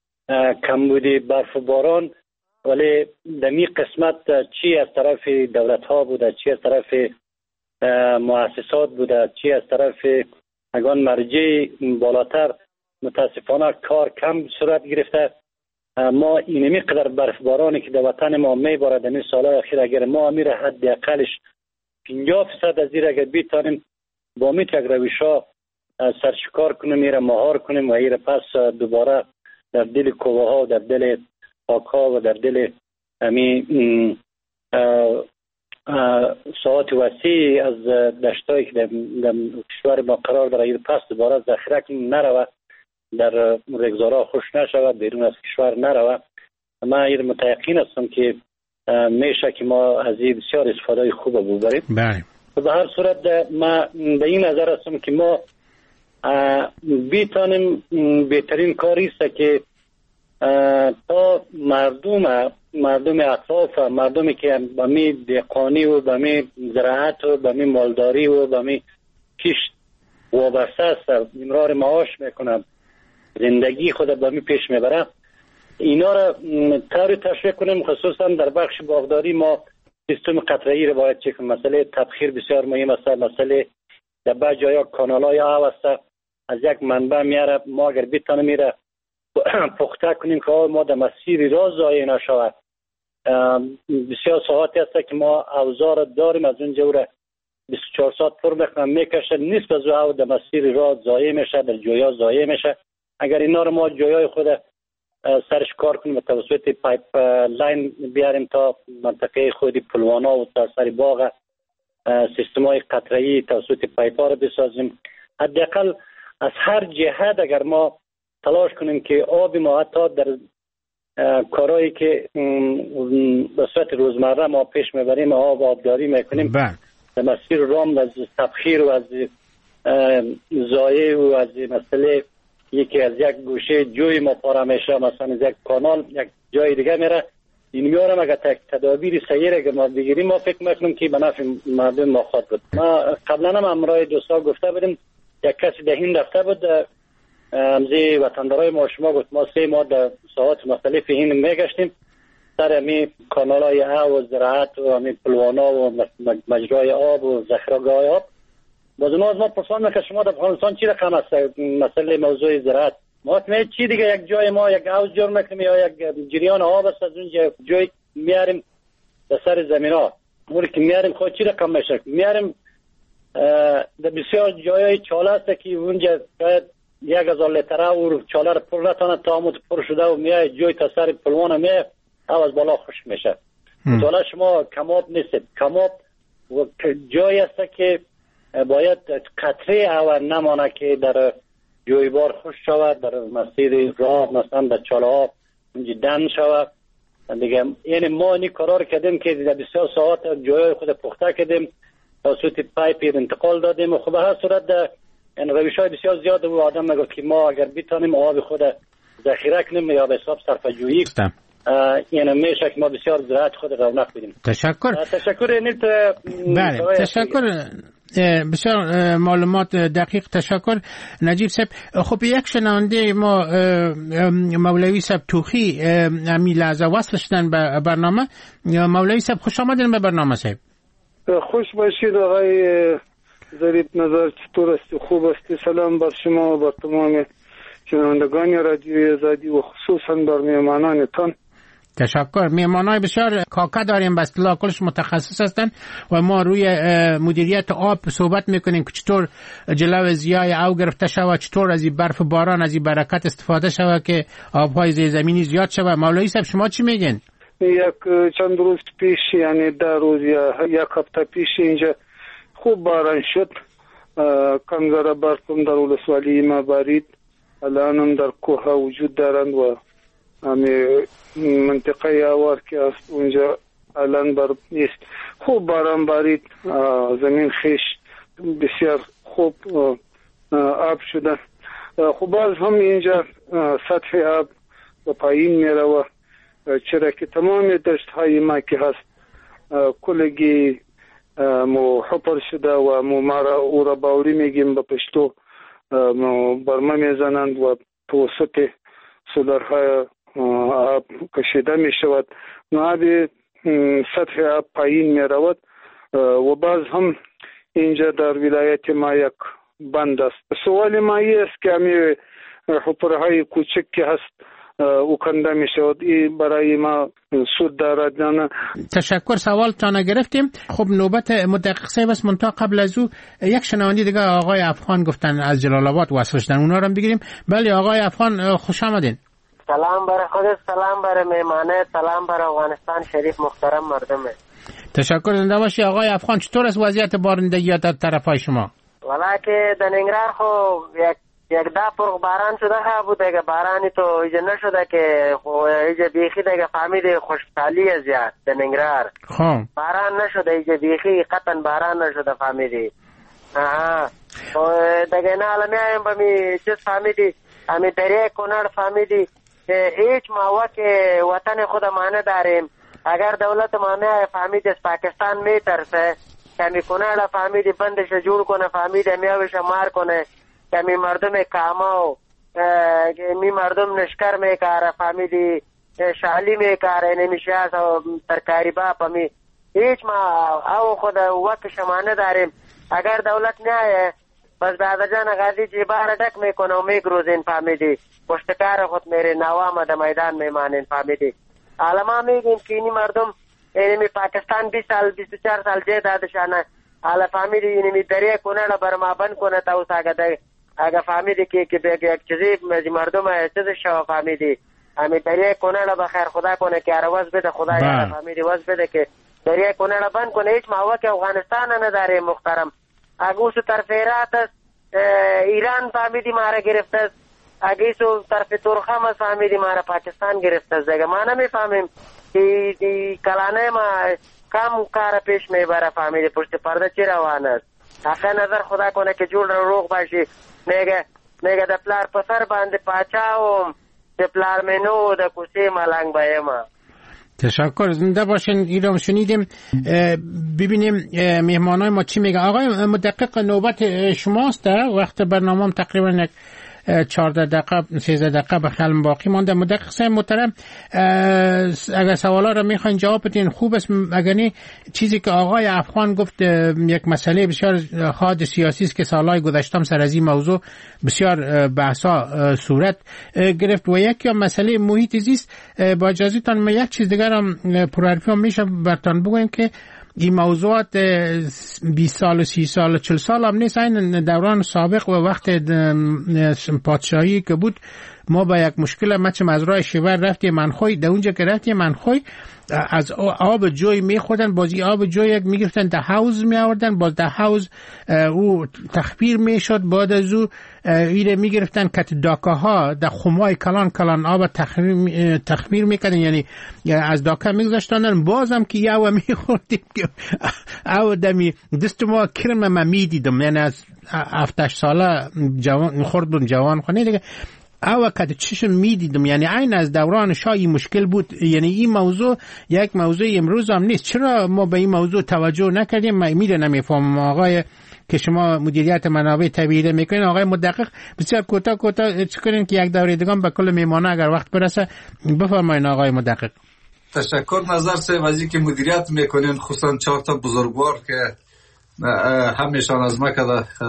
کمبود برف باران ولی در این قسمت چی از طرف دولت ها بوده، چی از طرف مؤسسات بوده، چی از طرف اگان مرجع بالاتر، متاسفانه کار کم صورت گرفته. ما اینمی قدر برف بارانی که در وطن ما میباره در این سالهای اخیر اگر ما امیر حد اقلش 50% از این اگر بیتانیم با می یک رویشا سرشکار کنیم، میره مهار کنیم و ایره پس دوباره در دل کوه ها و در دل خاک ها و در دل امی ساعت وسیع از دشتایی که در کشور ما قرار داره ایر پس دوباره ذخیره نروه، در رگزارها خوش نشود، بیرون از کشور نروه. من ایر متیقین هستم که میشه که ما از این بسیار استفاده خوب ببریم. بله. به هر صورت ما به این نظر هستم که ما بیتانیم بهترین کاری است که تا مردم اطراف، مردمی که به می دهقانی و به می زراعت و به می مالداری و به می کشت وابسته است، امرار معاش میکنم، زندگی خود به می پیش میبره، اینا را طوری تشویق کنیم. خصوصا در بخش باغداری ما سیستم قطره‌ای را باید چک کنیم. مسئله تبخیر بسیار مهم است. مسئله در بعض جایا کانال‌های آب است، از یک منبع میاره، ما اگر بتونیم میره پخته کنیم که ما در مسیر را ضایع نشود. بسیار ساعتی است که ما اوزار داریم از اونجا را 24 ساعت پر بخنم میکشه، نیست از او در مسیر را ضایع میشه، در جویا ضایع میشه. اگر اینا رو ما جویای خود سرش کار کنیم توسط پایپ لاین بیاریم تا منطقه خود پلوانا و تا سر باغ سیستم های قطره‌ای توسط پایپ ها رو بسازیم، حداقل از هر جهت اگر ما تلاش کنیم که آب ما حتی در کارهایی که به صورت روزمره ما پیش میبریم آبداری میکنیم در مسیر رام از تبخیر و از ضایع و از مسئله یکی از یک گوشه جوی ما پاره میشه، مثلا از یک کانال یک جای دیگه میره، این میارم اگر تدابیر صحیح اگر ما بگیریم ما فکر میکنم که به نفع مردم ما خواهد بود. ما قبلا هم امرای دوستا گفته بودیم، یک کسی در این رفته بود همزی وطندارای ما شما گفت ما 3 ماه در ساعات مختلف این میگشتیم سر همی کانال های آب و زراعت و همی پلوانا و مجرای آب و ذخیره‌گاه آب. باز ما پرسان میکنم شما در افغانستان چی رقم است مسئله موضوع زراعت؟ مطمئن چی دیگه یک جای ما یک حوض جور میکنیم یا یک جریان آب است از اونجا جای میاریم به سر زمین ها موری که میاریم خود چی رقم میشه میاریم در بسیار جای چاله است که اونجا شاید 1000 لیتره و چاله رو پر نتانه تا همون پر شده و میای جای تا سر پلوانه میای او از بالا خوش میشه. چاله شما کماب نیست، کماب و جای است که باید قطره او نمانه که در جوی بار خوش شود، در مسیر راه مثلا در چاله ها اونجا دم شود دیگه. یعنی ما این کارا کردیم که در بسیار ساعت جوی خود پخته کردیم توسط پایپ انتقال دادیم و خب به هر صورت یعنی روش‌های بسیار زیاد و آدم میگه که ما اگر بتونیم آب خود ذخیره کنیم یا به حساب صرفه‌جویی یعنی میشه که ما بسیار زراعت خود رونق بدیم. تشکر نیت. بله تشکر، بسیار معلومات دقیق. تشکر نجیب صاحب. خب یک شنونده ما مولوی صاحب توخی امی لحظه وصل شدن به برنامه. مولوی صاحب خوش آمدین به برنامه صاحب. خوش باشید آقای ظریف نظر، چطور است؟ خوب است؟ سلام بر شما و بر تمام شنوندگان رادیوی آزادی و خصوصا بر میهمانانتان. تشکر. میهمانای بسیار کاکا داریم، به اصطلاح کلش متخصص هستن و ما روی مدیریت آب صحبت میکنیم که چطور جلو زیای او گرفته شود، چطور از این برف باران از این برکت استفاده شود که آبهای زیرزمینی زیاد شود. مولوی صاحب شما چی میگین؟ یک چند روز پیش یعنی 10 روز یا یک هفته پیش اینجا خوب باران شد. کم ذره برفم در ولسوالی ما بارید، الانم در کوه وجود دارند و همه منطقه آوار که است اونجا الان برف نیست. خوب باران بارید، زمین خیش بسیار خوب آب شده. خوب باز هم اینجا سطح آب و پایین می روه، چرا که تمام دشت های ما که هست کلگی مو حپر شده و مو مارا او را باوری میگیم به پشتو برمه میزنند و توسط سولرهای آب کشیده می شود. آب سطح آب پایین می رود و باز هم اینجا در ولایت ما یک بند است. سوال ما است که همی حپرهای کوچک که هست او کنده می شود، این برای ما سود دارد نه. تشکر. سوال تانه گرفتیم. خب نوبت مدقق صاحب است، منتها قبل از او یک شنوندی دیگه آقای افغان گفتن از جلال آباد وصل شدن، اونا رو هم بگیریم. بله آقای افغان خوش آمدین. سلام بر خودت، سلام بر میمانه، سلام بر افغانستان شریف محترم مردمه. تشکر. زنده باشی آقای افغان. چطور است وضعیت بارندگی در طرفای شما؟ والا که در ننگرهار خو یک دپر باران شده بود دیگه، بارانی تو ایجا نشده که ایجا بیخی دیگه فهمید خوشحالی زیاد در ننگرهار. باران نشده ایجا بیخی قطن باران نشده فهمیدی. دیگه نه الان میایم با می چیز فهمیدی همی دریای کنر فهمیدی هیچ ما که وطن خود ما نداریم. اگر دولت ما میای فهمید از پاکستان میترسه کمی کنر فهمیدی بندش جور کنه، فهمیدی میاوش مار کنه، کمی مردم کاماو می مردم نشکر میکاره فهمیدی شعلی میکاره نمیشه از ترکاری باپ همی هیچ ما او خود وقت شما نداریم. اگر دولت میایه بس دادا جان غازی جیبار ڈک میکنه و میگروزین فهمیدی پشتکار خود میره نوام در میدان میمانین فهمیدی. حالا میگیم که اینی مردم اینمی پاکستان 20 سال 24 سال جه دادشانه، حالا فهمیدی اینمی دریه کنه برما بند کنه تا اوس اگه فهمیدی که یک چیزی مردم چیزی شو فهمیدی همی دریه کنه بخیر خدا کنه که عرواز بده خدا فهمیدی واز بده که دریه کنه بند کنه. هیچ ما که افغانستان نداره محترم. اگه اوس طرف ایرات ایران فهمیدی مارا گرفته است، اگه سو طرف ترخم است فهمیدی مارا پاکستان گرفته است. دیگه ما نمیفهمیم که کلانه ما کم کار پیش میبره فهمیدی پشت پرده چی روان است. حق نظر خدا کنه که جول روغ باشی. میگه د پلار پسر باندې پاچاوم د پلار منو د کوسه ملنگ بایم. تشکر. زنده باشین. ایرام شنیدیم. ببینیم مهمانای ما چی میگن. آقای مدقق نوبت شماست. وقت برنامه تقریبا 14 دقیقه 13 دقیقه به خیال باقی مانده. مدقق محترم اگر سوالا رو میخواین جواب بدین خوب است. اگر نه چیزی که آقای افغان گفت یک مسئله بسیار حاد سیاسی است که سالهای گذشته سر از این موضوع بسیار بحثا صورت گرفت و یک مسئله محیط زیست. با اجازهتان من یک چیز دیگر هم پرحرفی میشه براتون بگویم که این موضوعات 20 سال 30 سال 40 سال هم نیست. این دوران سابق و وقت پادشاهی که بود ما با یک مشکل مچ مزرعه شیور رفتیم منخوی. در اونجا که رفتیم منخوی از آب جوی میخوردن، بازی آب جوی یک میگرفتن ده حوض میآوردن، باز ده حوض او تخمیر میشد، بعد از او ایره میگرفتن کت داکه ها در خمای کلان کلان آب تخمیر میکردن، یعنی از داکه میگذاشتن. بازم که یاو میخوردیم که او دمی دست ما کرم ما میدیدم، یعنی از 7 ساله جوان خوردن جوان خونه دیگه او که چشم میدیدم. یعنی این از دوران شاه مشکل بود. یعنی این موضوع یک موضوع امروز هم نیست. چرا ما به این موضوع توجه نکردیم؟ من نمیفهمم. آقای که شما مدیریت منابع طبیعی میکنین، آقای مدقق بسیار کوتاه چکنین که یک دوره دیگه به کل میمانه اگر وقت برسه بفرمایین. آقای مدقق تشکر. نظر سه وزیر که مدیریت میکنین، خصوصا 4 تا بزرگوار که همیشان از ما که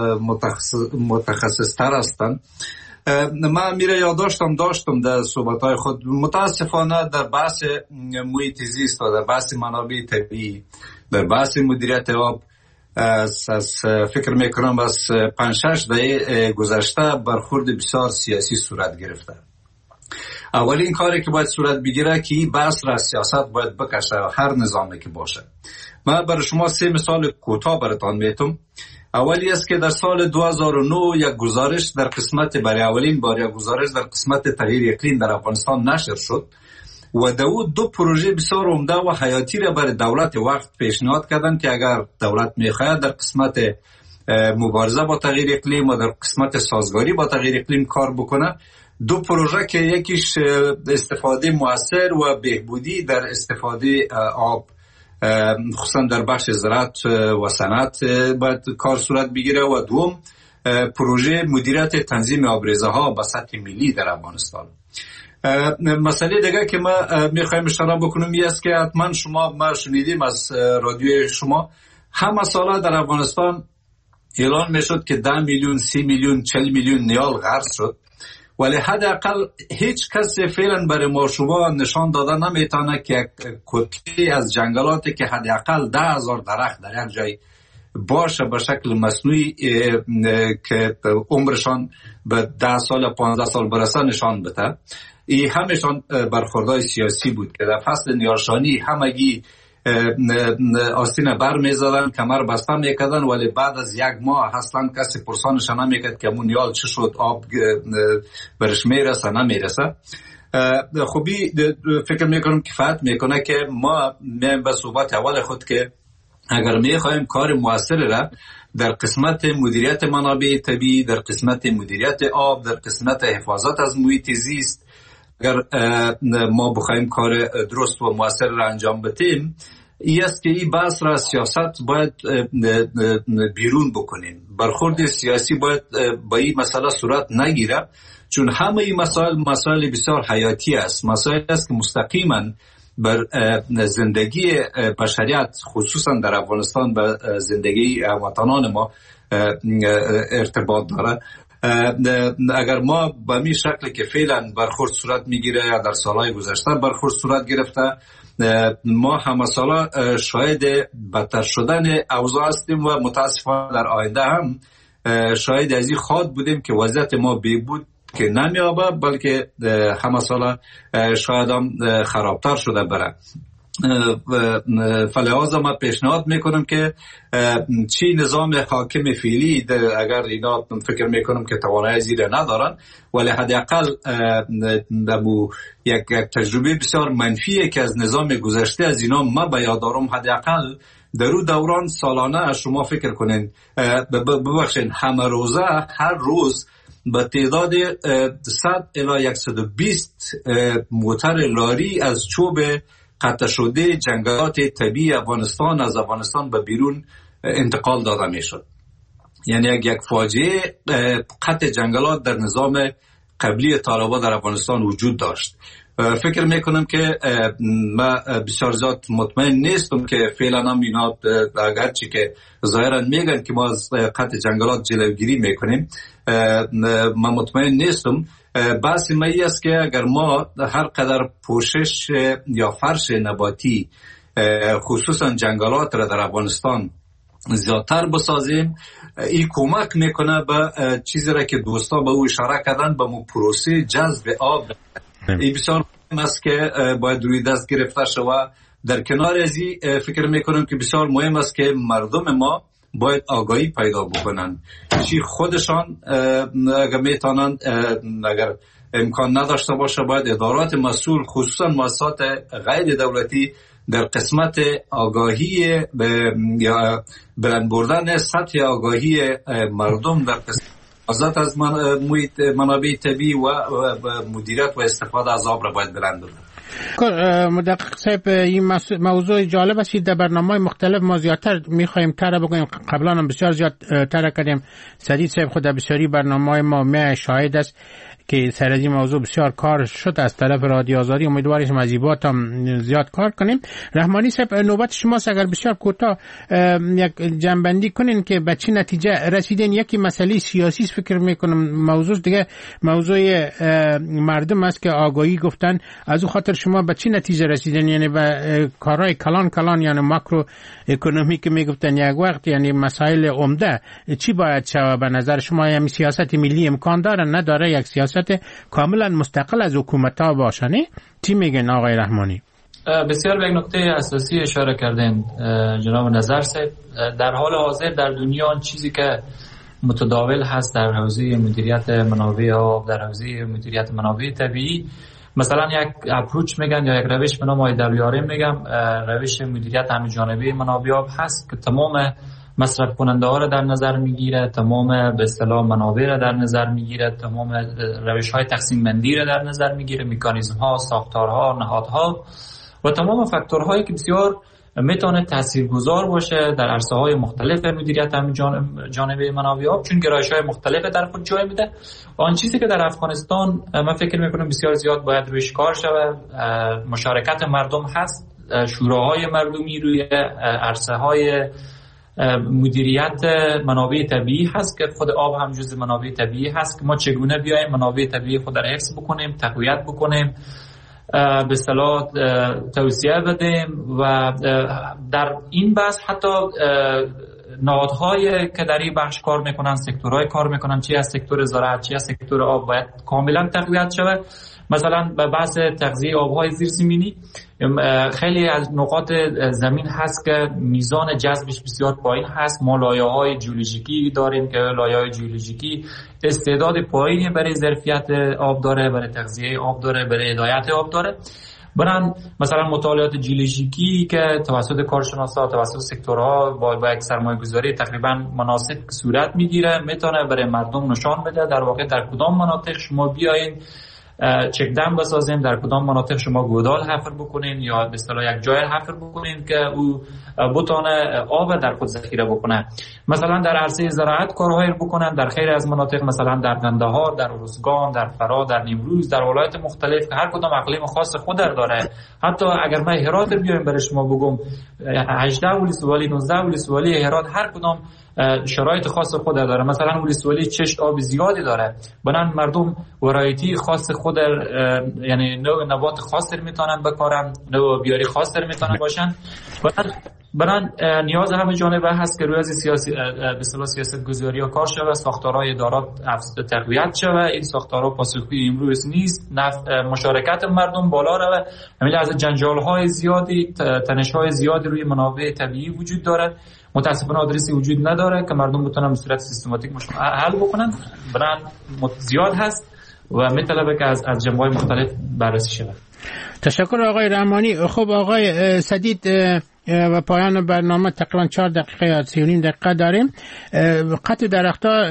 متخصص تر هستن. من میره یادداشتم داشتم در صحبت‌های خود. متاسفانه در بحث محیط زیست و در بحث منابع طبیعی، در بحث مدیریت آب از فکر میکنم از 5-6 دهه گذشته برخورد بسیار سیاسی صورت گرفته. اولین کاری که باید صورت بگیره که این بحث را سیاست باید بکشه، هر نظامی که باشه. من برای شما 3 مثال کوتاه براتون میتونم. اولی است که در سال 2009 یک گزارش در قسمت برای اولین بار یک گزارش در قسمت تغییر اقلیم در افغانستان نشر شد و دو پروژه بسیار عمده و حیاتی را برای دولت وقت پیشنهاد کردند که اگر دولت میخواهد در قسمت مبارزه با تغییر اقلیم و در قسمت سازگاری با تغییر اقلیم کار بکنه. 2 پروژه که یکیش استفاده مؤثر و بهبودی در استفاده آب خصوصا در بخش زراعت و صنعت باید کار صورت بگیره و دوم پروژه مدیریت تنظیم آبریزه ها به سطح ملی در افغانستان. مسئله دیگه که ما میخوایم اشاره بکنم این است که حتما ما شنیدیم از رادیوی شما همه ساله در افغانستان اعلان میشد که 10 میلیون 30 میلیون 40 میلیون نیال غرس شد، ولی حداقل هیچ کس فعلا برای ما شما نشان داده نمیتونه که کتله از جنگلاتی که حداقل 10,000 درخت در یک جای باشه به شکل مصنوعی که عمرشان به 10 سال 15 سال برسه نشان بده. این همشان برخوردهای سیاسی بود که در فصل نیارشانی همگی آستین بر میزدن، کمر بسته میکردن، ولی بعد از 1 ماه اصلا کسی پرسانش نمیکرد که اون نیال چه شد، آب برش میرسه نمیرسه. خوبی فکر میکنم کفایت میکنه که ما میم به صحبت اول خود که اگر میخوایم کار موثر را در قسمت مدیریت منابع طبیعی، در قسمت مدیریت آب، در قسمت حفاظت از محیط زیست، اگر ما بخوایم کار درست و موثر را انجام بدیم، این است که این بحث را سیاست باید بیرون بکنیم. برخورد سیاسی باید با این مسئله صورت نگیره، چون همه این مسائل بسیار حیاتی است. مسائل است که مستقیما بر زندگی بشریت خصوصا در افغانستان به زندگی وطنان ما ارتباط داره. اگر ما به می شکل که فعلا برخورد صورت میگیره یا در سالهای گذشته برخورد صورت گرفته، ما همه سالا شاید بدتر شدن اوضاع هستیم و متاسفانه در آینده هم شاید از این خواهد بودیم که وضعیت ما بهبود که نمیابه، بلکه همه سالا شاید هم خرابتر شده بره. فلحاظا من پیشنهاد میکنم که چی نظام حاکم فعلی اگر اینا فکر میکنم که توانایی زیر ندارن، ولی حداقل یک تجربه بسیار منفیه که از نظام گذشته از اینا ما به یاد دارم. حداقل در اون دوران سالانه شما فکر کنین، ببخشین همه روزه هر روز به تعداد 100 الی 120 موتر لاری از چوب قطع شده جنگلات طبیعی افغانستان از افغانستان به بیرون انتقال داده می شد. یعنی یک فاجعه قطع جنگلات در نظام قبلی طالبان در افغانستان وجود داشت. فکر میکنم که من بسیار زیاد مطمئن نیستم که فعلا هم اینا اگرچه که ظاهرا میگن که ما از قطع جنگلات جلوگیری میکنیم، من مطمئن نیستم. بحث مایی است که اگر ما هر قدر پوشش یا فرش نباتی خصوصا جنگلات را در افغانستان زیادتر بسازیم، این کمک میکنه به چیزی را که دوستا به او اشاره کردن، به پروسه جذب آب. این بسیار مهم است که باید روی دست گرفته شود. در کنار از این فکر میکنم که بسیار مهم است که مردم ما باید آگاهی پیدا بکنن، چی خودشان اگر میتونن، اگر امکان نداشته باشه باید ادارات مسئول خصوصا مؤسسات غیر دولتی در قسمت آگاهی یا بلند بردن سطح آگاهی مردم در قسمت آزاد از منابع طبیعی و مدیریت و استفاده از آب را باید بلند بردن. مدقق صاحب، این موضوع جالب است. در برنامه‌های مختلف ما زیادتر می‌خوایم تر بگوییم، قبلا هم بسیار زیاد تر کردیم. سدید صاحب خود در بسیاری برنامه‌های ما شاهد است که سر از این موضوع بسیار کار شد از طرف رادیو آزادی. امیدواریم از این بات هم زیاد کار کنیم. رحمانی صاحب، نوبت شماست. اگر بسیار کوتاه یک جنبندی کنین که به چه نتیجه رسیدین. یکی مسئله سیاسی فکر میکنم، موضوع دیگه موضوع مردم است که آگاهی گفتن. از اون خاطر شما به چه نتیجه رسیدین؟ یعنی به کارهای کلان یعنی ماکرو اکونومی که میگفتن یک وقت، یعنی مسائل عمده چی باید شود به نظر شما؟ یعنی سیاست ملی امکان داره نداره یک سیاست کاملا مستقل از حکومت‌ها باشنه؟ چی میگن آقای رحمانی؟ بسیار به یک نکته اساسی اشاره کردین جناب نظر صاحب. در حال حاضر در دنیا آن چیزی که متداول هست در حوزه مدیریت منابع آب، در حوزه مدیریت منابع طبیعی، مثلا یک اپروچ میگن یا یک روش به نام آیدریاره میگم، روش مدیریت همه‌جانبه منابع آب هست که تمام مصرف کننده ها را در نظر میگیره، تمام به اصطلاح منابع را در نظر میگیره، تمام روش های تقسیم بندی را در نظر میگیره، مکانیزم ها، ساختارها، نهادها و تمام فاکتورهایی که بسیار میتونه تاثیرگذار باشه در عرصه های مختلف مدیریت جانبه منابع آب، چون گرایش های مختلف در خود جای میده. آن چیزی که در افغانستان من فکر میکنم بسیار زیاد باید رویش کار شود، مشارکت مردم هست، شوراهای مردمی روی عرصه های مدیریت منابع طبیعی هست که خود آب هم جزء منابع طبیعی هست که ما چگونه بیایم منابع طبیعی خود را حفظ بکنیم، تقویت بکنیم، به اصطلاح توسعه بدیم. و در این بحث حتی نهادهایی که در این بخش کار میکنن، سکتورهای کار میکنن، چی از سکتور زراعت، چی از سکتور آب، باید کاملا تقویت شود. مثلا به بحث تغذیه آبهای زیرزمینی، خیلی از نقاط زمین هست که میزان جذبش بسیار پایین هست. ما لایه‌های جیولوژیکی داریم که لایه‌های جیولوژیکی استعداد پایینی برای ظرفیت آب داره، برای تغذیه آب داره، برای هدایت آب داره. برن مثلا مطالعات جیولوژیکی که توسط کارشناسا، توسط سکتورها با یک سرمایه‌گذاری تقریبا مناسب صورت میگیره، میتونه برای مردم نشان بده در واقع در کدام مناطق شما بیاین چک دم بسازیم، در کدام مناطق شما گودال حفر بکنین یا به اصطلاح یک جای حفر بکنین که او بتونه آب در خود ذخیره بکنه. مثلا در عرصه زراعت کارهایی بکنن در خیلی از مناطق، مثلا در قندهار، در ارزگان، در فرا، در نیمروز، در ولایت مختلف که هر کدام اقلیم خاص خود داره. حتی اگر من هرات بیایم برای شما بگم 18 ولسوالی، 19 ولسوالی هرات هر کدام شرایط خاص خود داره. مثلا ولسوالی چشت آب زیادی داره، بنان مردم ورایتی خاص خود یعنی نوع نبات خاص میتونن بکارن، نوع بیاری خاص میتونن باشن. بنان نیاز همه جانبه هست که روی از سیاسی به اصطلاح سیاست گذاری و کار شود، ساختارهای ادارات تقویت شود. این ساختارها پاسخگوی امروز نیست، مشارکت مردم بالا رود. همین از جنجال‌های زیادی، تنش‌های زیادی روی منابع طبیعی وجود داره. متاسفانه آدرسی وجود نداره که مردم بتونن به صورت سیستماتیک حل بکنن. بران زیاد هست و میطلبه که از جنبه‌های مختلف بررسی شود. تشکر آقای رحمانی. خب آقای سدید، و پایان برنامه تقریبا 4 دقیقه یا 3.5 دقیقه داریم. قطع درخت‌ها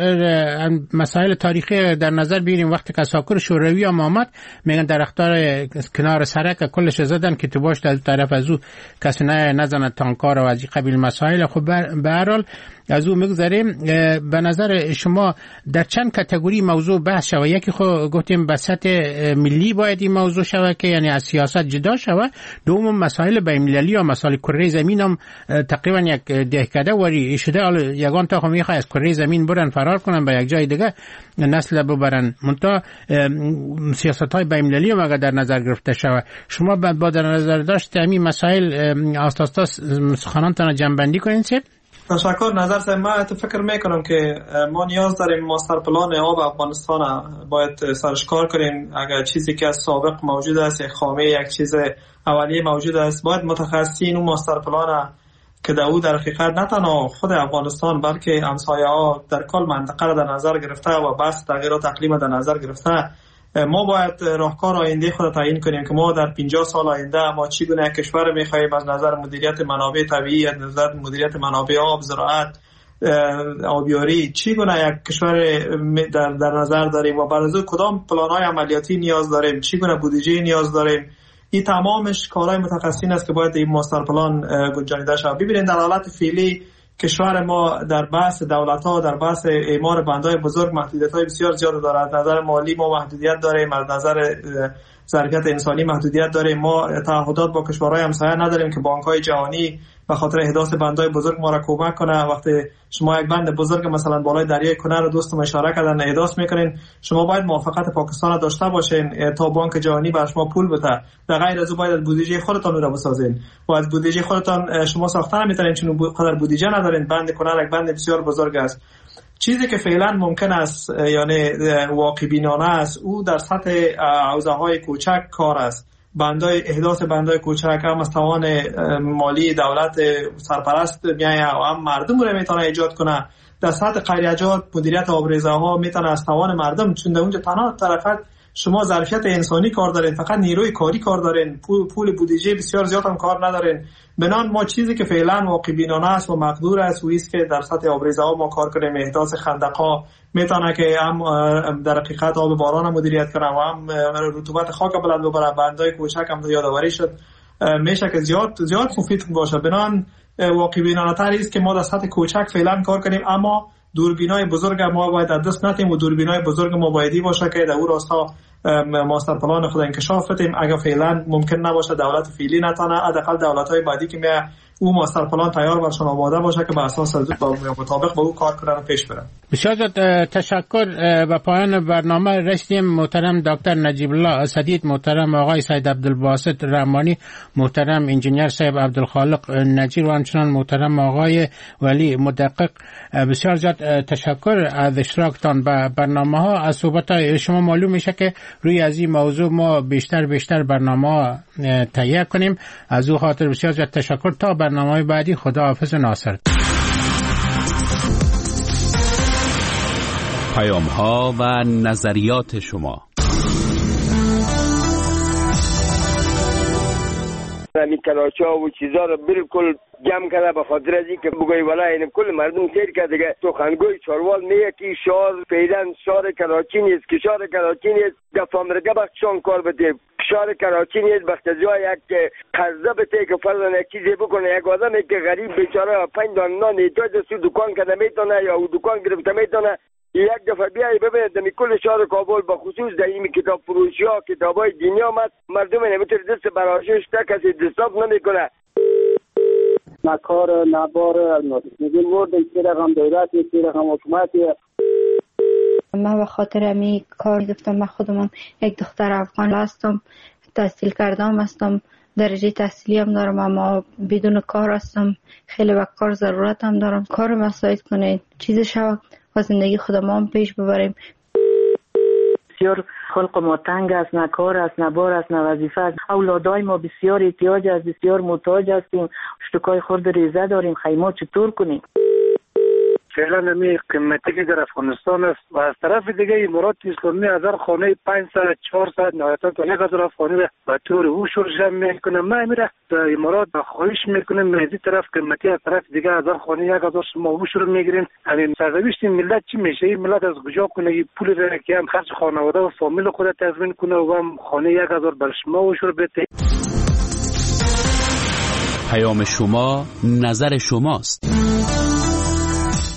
مسائل تاریخی در نظر بگیریم. وقتی که اساکر شوروی هم آمد میگن درخت‌ها کنار سرک کلش زدن که تو باش در طرف از او کسی نزنه تانکار و از این قبیل مسائل. خب به هر حال از او میگذاریم. به نظر شما در چند کاتگوری موضوع بحث شود؟ یکی خود گفتیم به سطح ملی باید این موضوع شود که یعنی از سیاست جدا شود. دوم مسائل بین‌المللی یا مسائل کره زمین هم تقریبا یک دهکده وری شده. یگان تا میخواد از کره زمین برن فرار کنن به یک جای دیگه نسل ببرن. منتها سیاست‌های بین‌المللی هم اگر در نظر گرفته شود، شما با در نظر داشت همین مسائل آستاستا سخنانتان جنبندی کنین سید؟ تشکر. نظر سه من فکر میکنم که ما نیاز داریم ماستر پلان آب افغانستان باید سرش کار کنیم. اگر چیزی که از سابق موجود است، یک خامه یک چیز اولیه موجود است، باید متخصصین اون ماستر پلان که در حقیقت نه تنها خود افغانستان بلکه همسایه ها در کل منطقه را در نظر گرفته و بحث تغییرات اقلیم در نظر گرفته، ما باید راهکار آینده خود تعیین کنیم که ما در 50 سال آینده ما چگونه کشور می‌خواهیم از نظر مدیریت منابع طبیعی، از نظر مدیریت منابع آب، زراعت، آبیاری، چگونه یک کشور در نظر داریم و برای از کدام پلان‌های عملیاتی نیاز داریم، چگونه بودجه نیاز داریم. این تمامش کارهای متخصصین است که باید این ماستر پلان گنجانیده شود. ببینید در حالت فعلی کشور ما در بحث دولت‌ها، در بحث اعمار بندهای بزرگ محدودیت‌های بسیار زیاد دارد. از نظر مالی ما محدودیت داریم، از نظر ظرفیت انسانی محدودیت داریم. ما تعهدات با کشورهای همسایه نداریم که بانک‌های جهانی به خاطر احداث بندهای بزرگ ما را کمک کنه. وقتی شما یک بند بزرگ مثلا بالای دریای کنر رو دوستم اشاره کردن احداث میکنین، شما باید موافقت پاکستان داشته باشین تا بانک جهانی بر شما پول بده. در غیر از او باید از بودجه خودتان رو بسازین و از بودجه خودتان شما ساخته نمیتونین چون قدر بودجه ندارین. بند کنر یک بند بسیار بزرگ است. چیزی که فعلا ممکن است یعنی واقع بینانه است او در سطح حوزه‌های کوچک کار است. بندای احداث بندای کوچک هم از توان مالی دولت سرپرست میایه و هم مردم رو میتونه ایجاد کنه. در سطح خیریجات مدیریت آبریزه ها میتونه از توان مردم، چون در اونجا تنها طرفت شما ظرفیت انسانی کار دارین، فقط نیروی کاری کار دارین، پول بودجه بسیار زیاد هم کار ندارین. بنان ما چیزی که فعلا واقع بینانه است و مقدور است و است که در سطح آبریزه ها ما کار کنیم. احداث خندق‌ها میتونه که هم در حقیقت آب باران مدیریت کنه و هم رطوبت خاک بلند ببره. بندای کوچک هم یادآوری شد میشه که زیاد مفید باشه. بنان واقع بینانه تر است که ما در سطح کوچک فعلا کار کنیم، اما دوربینای بزرگ ما باید از دست ندیم و دوربینای بزرگ ما بایدی باشه که در اون راستا ماستر پلان خود انکشاف بدیم. اگر فعلا ممکن نباشه دولت فعلی نتونه، حداقل دولت‌های بعدی که میاد او ماستر پلان تیار برشون آماده باشه که به اساس مطابق با او کار کنن و پیش برن. بسیار تشکر. به پایان برنامه رسیدیم. محترم دکتر نجیب الله اسدی، محترم آقای سید عبدالباسط رحمانی، محترم انجینیر صاحب عبدالخالق نجیر و همچنان محترم آقای ولی مدقق، بسیار زیاد تشکر از اشتراکتان به برنامه ها. از صحبت شما معلوم میشه که روی از این موضوع ما بیشتر برنامه تهیه کنیم. از او خاطر بسیار زیاد تشکر. تا برنامه بعدی، خدا حافظ ناصر. پیام ها و نظریات شما. همین کلاشا و چیزا رو بالکل جمع کرده به خاطر از اینکه بگوی والا این کل مردم سیر کرده دیگه. سخنگوی چاروال میگه که شهر فعلا شهر کراچی نیست، که شهر کراچی نیست گفامرگه بخشان کار بده. شهر کراچی نیست بختجای یک قرضه بده که فرضاً یک چیزی بکنه. یک آدمی که غریب بیچاره 5 دانه نان احتیاج است دکان کنه میتونه یا او دکان گرفته میتونه. یک دفعه بیایی ببینید در کل شهر کابل با خصوص در این کتاب فروشی ها کتابای دینی آمد، مردم نمیتونه دست براشش تا کسی دستاف نمیکنه. نکار نبار میگیم ورد این رقم دولت این رقم حکومتی. من به خاطر امی کار گفتم. من خودم یک دختر افغان هستم، تحصیل کردم هستم، درجه تحصیلی هم دارم، اما بدون کار هستم. خیلی به کار ضرورت هم دارم. کار مساعد کنید چیز شو و زندگی خودم هم پیش ببریم. بسیار خلق ما تنگ است، نه کار است، نه بار است، نه وظیفه است. اولادای ما بسیار احتیاج است، بسیار محتاج هستیم. اشتکای خورد ریزه داریم. خیمات چطور کنیم؟ فعلا نمی قیمتی که در افغانستان است و از طرف دیگه امارات اسلامی هزار خانه 500 400 نهایتا تا 1000 خانه به طور او شرجم میکنه. ما میره امارات خواهش میکنیم از این طرف قیمتی، از طرف دیگه هزار خانه 1000 شما او شروع میگیرین. همین سرنوشت ملت چی میشه؟ این ملت از کجا کنه پول را که هم خرج خانواده و فامیل خود تضمین کنه و هم خانه 1000 بر شما او شروع بده. پیام شما نظر شماست.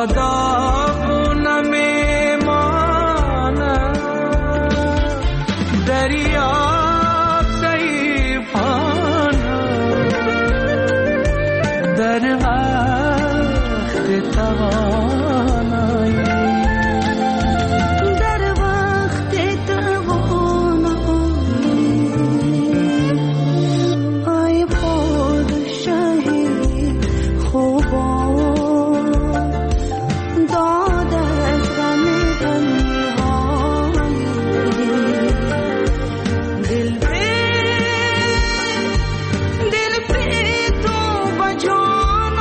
داغ نمیماند دریا ضعیفانه در وقت توانایی در وقت توانایی ای پادشاهی خوبا داد از غم تنهایی دل به تو با جان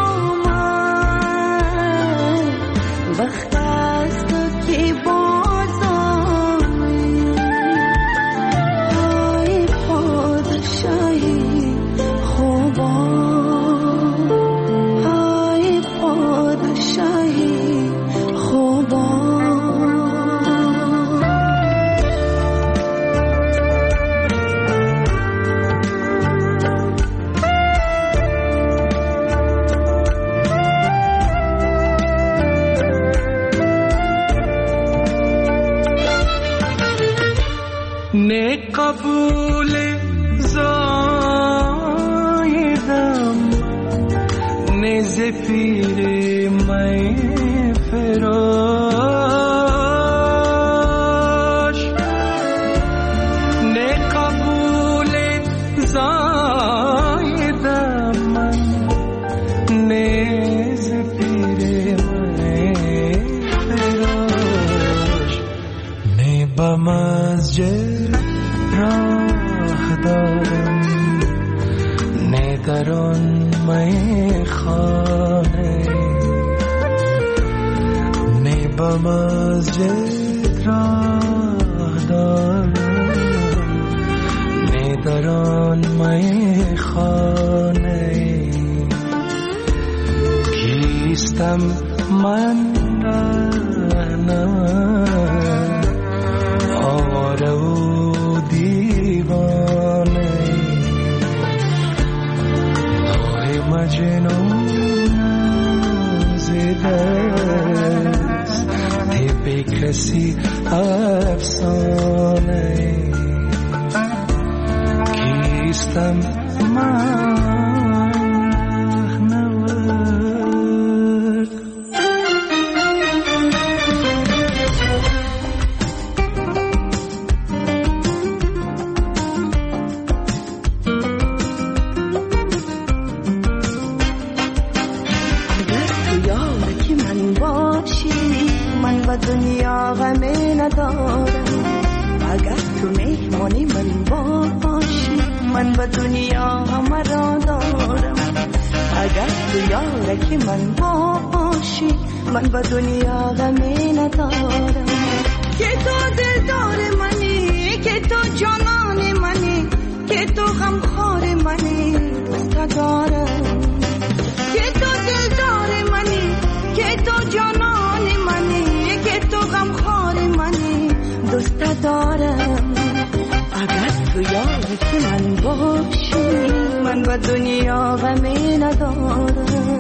آمد وقت است که باز آیی ای پادشاهی خوبا ای پادشاهی خوبا نه قبول زایدم نه زفیر می فراش نه قبول زایدم نه زفیر می فراش نه با مسجد راه دارم نه در آن میخانه نه با مسجد راه دارم نه در آن میخانه کیستم من رهنم آواره و دیوانه آه مجنون زدست به کسی افسانه کیستم من دنیا غمی ندارم اگر تو مهمانی من باشی من به دنیا غم را دارم اگر تو یارکی من باشی من به دنیا غمی ندارم که تو دلدار منی که تو جانان منی که تو غمخوار منی دوست دارم که تو دلدار منی که تو جانان منی که تو غمخوار منی دوست دارم اگر تو یارکی من باشی من به دنیا غمی ندارم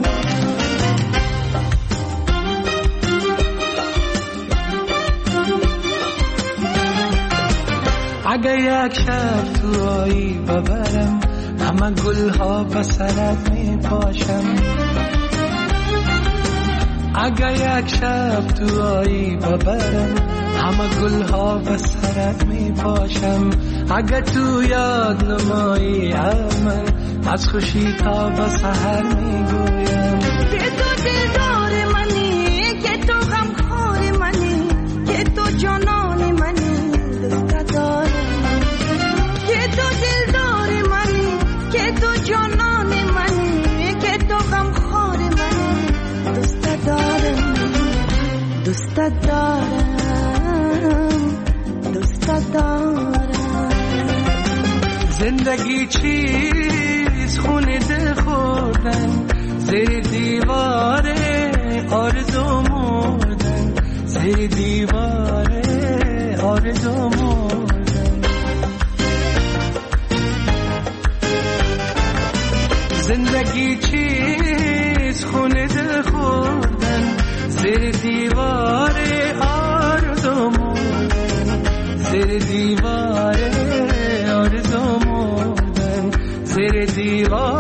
اگه یک شب تو آیی ببرم همه گلها به سرت می پاشم اگه یک شب تو آیی ببرم همه گلها به سرت می پاشم اگه تو یاد نمایی عمل از خوشی تا به سحر می گویم که تو دلدار منی که تو غمخوار منی که تو جانان منی دوست دارم که تو دلدار منی که تو جانان منی که تو غمخوار منی دوست دارم دوست دارم دوست دارم زندگی چیز خونه دل خوردن زیر دیوار آرزو مردن زیر دیوار آرزو مردن زندگی چیز خونه دل خوردن زیر دیوار آرزو موندن زیر دیوار آرزو موندن زیر دیوار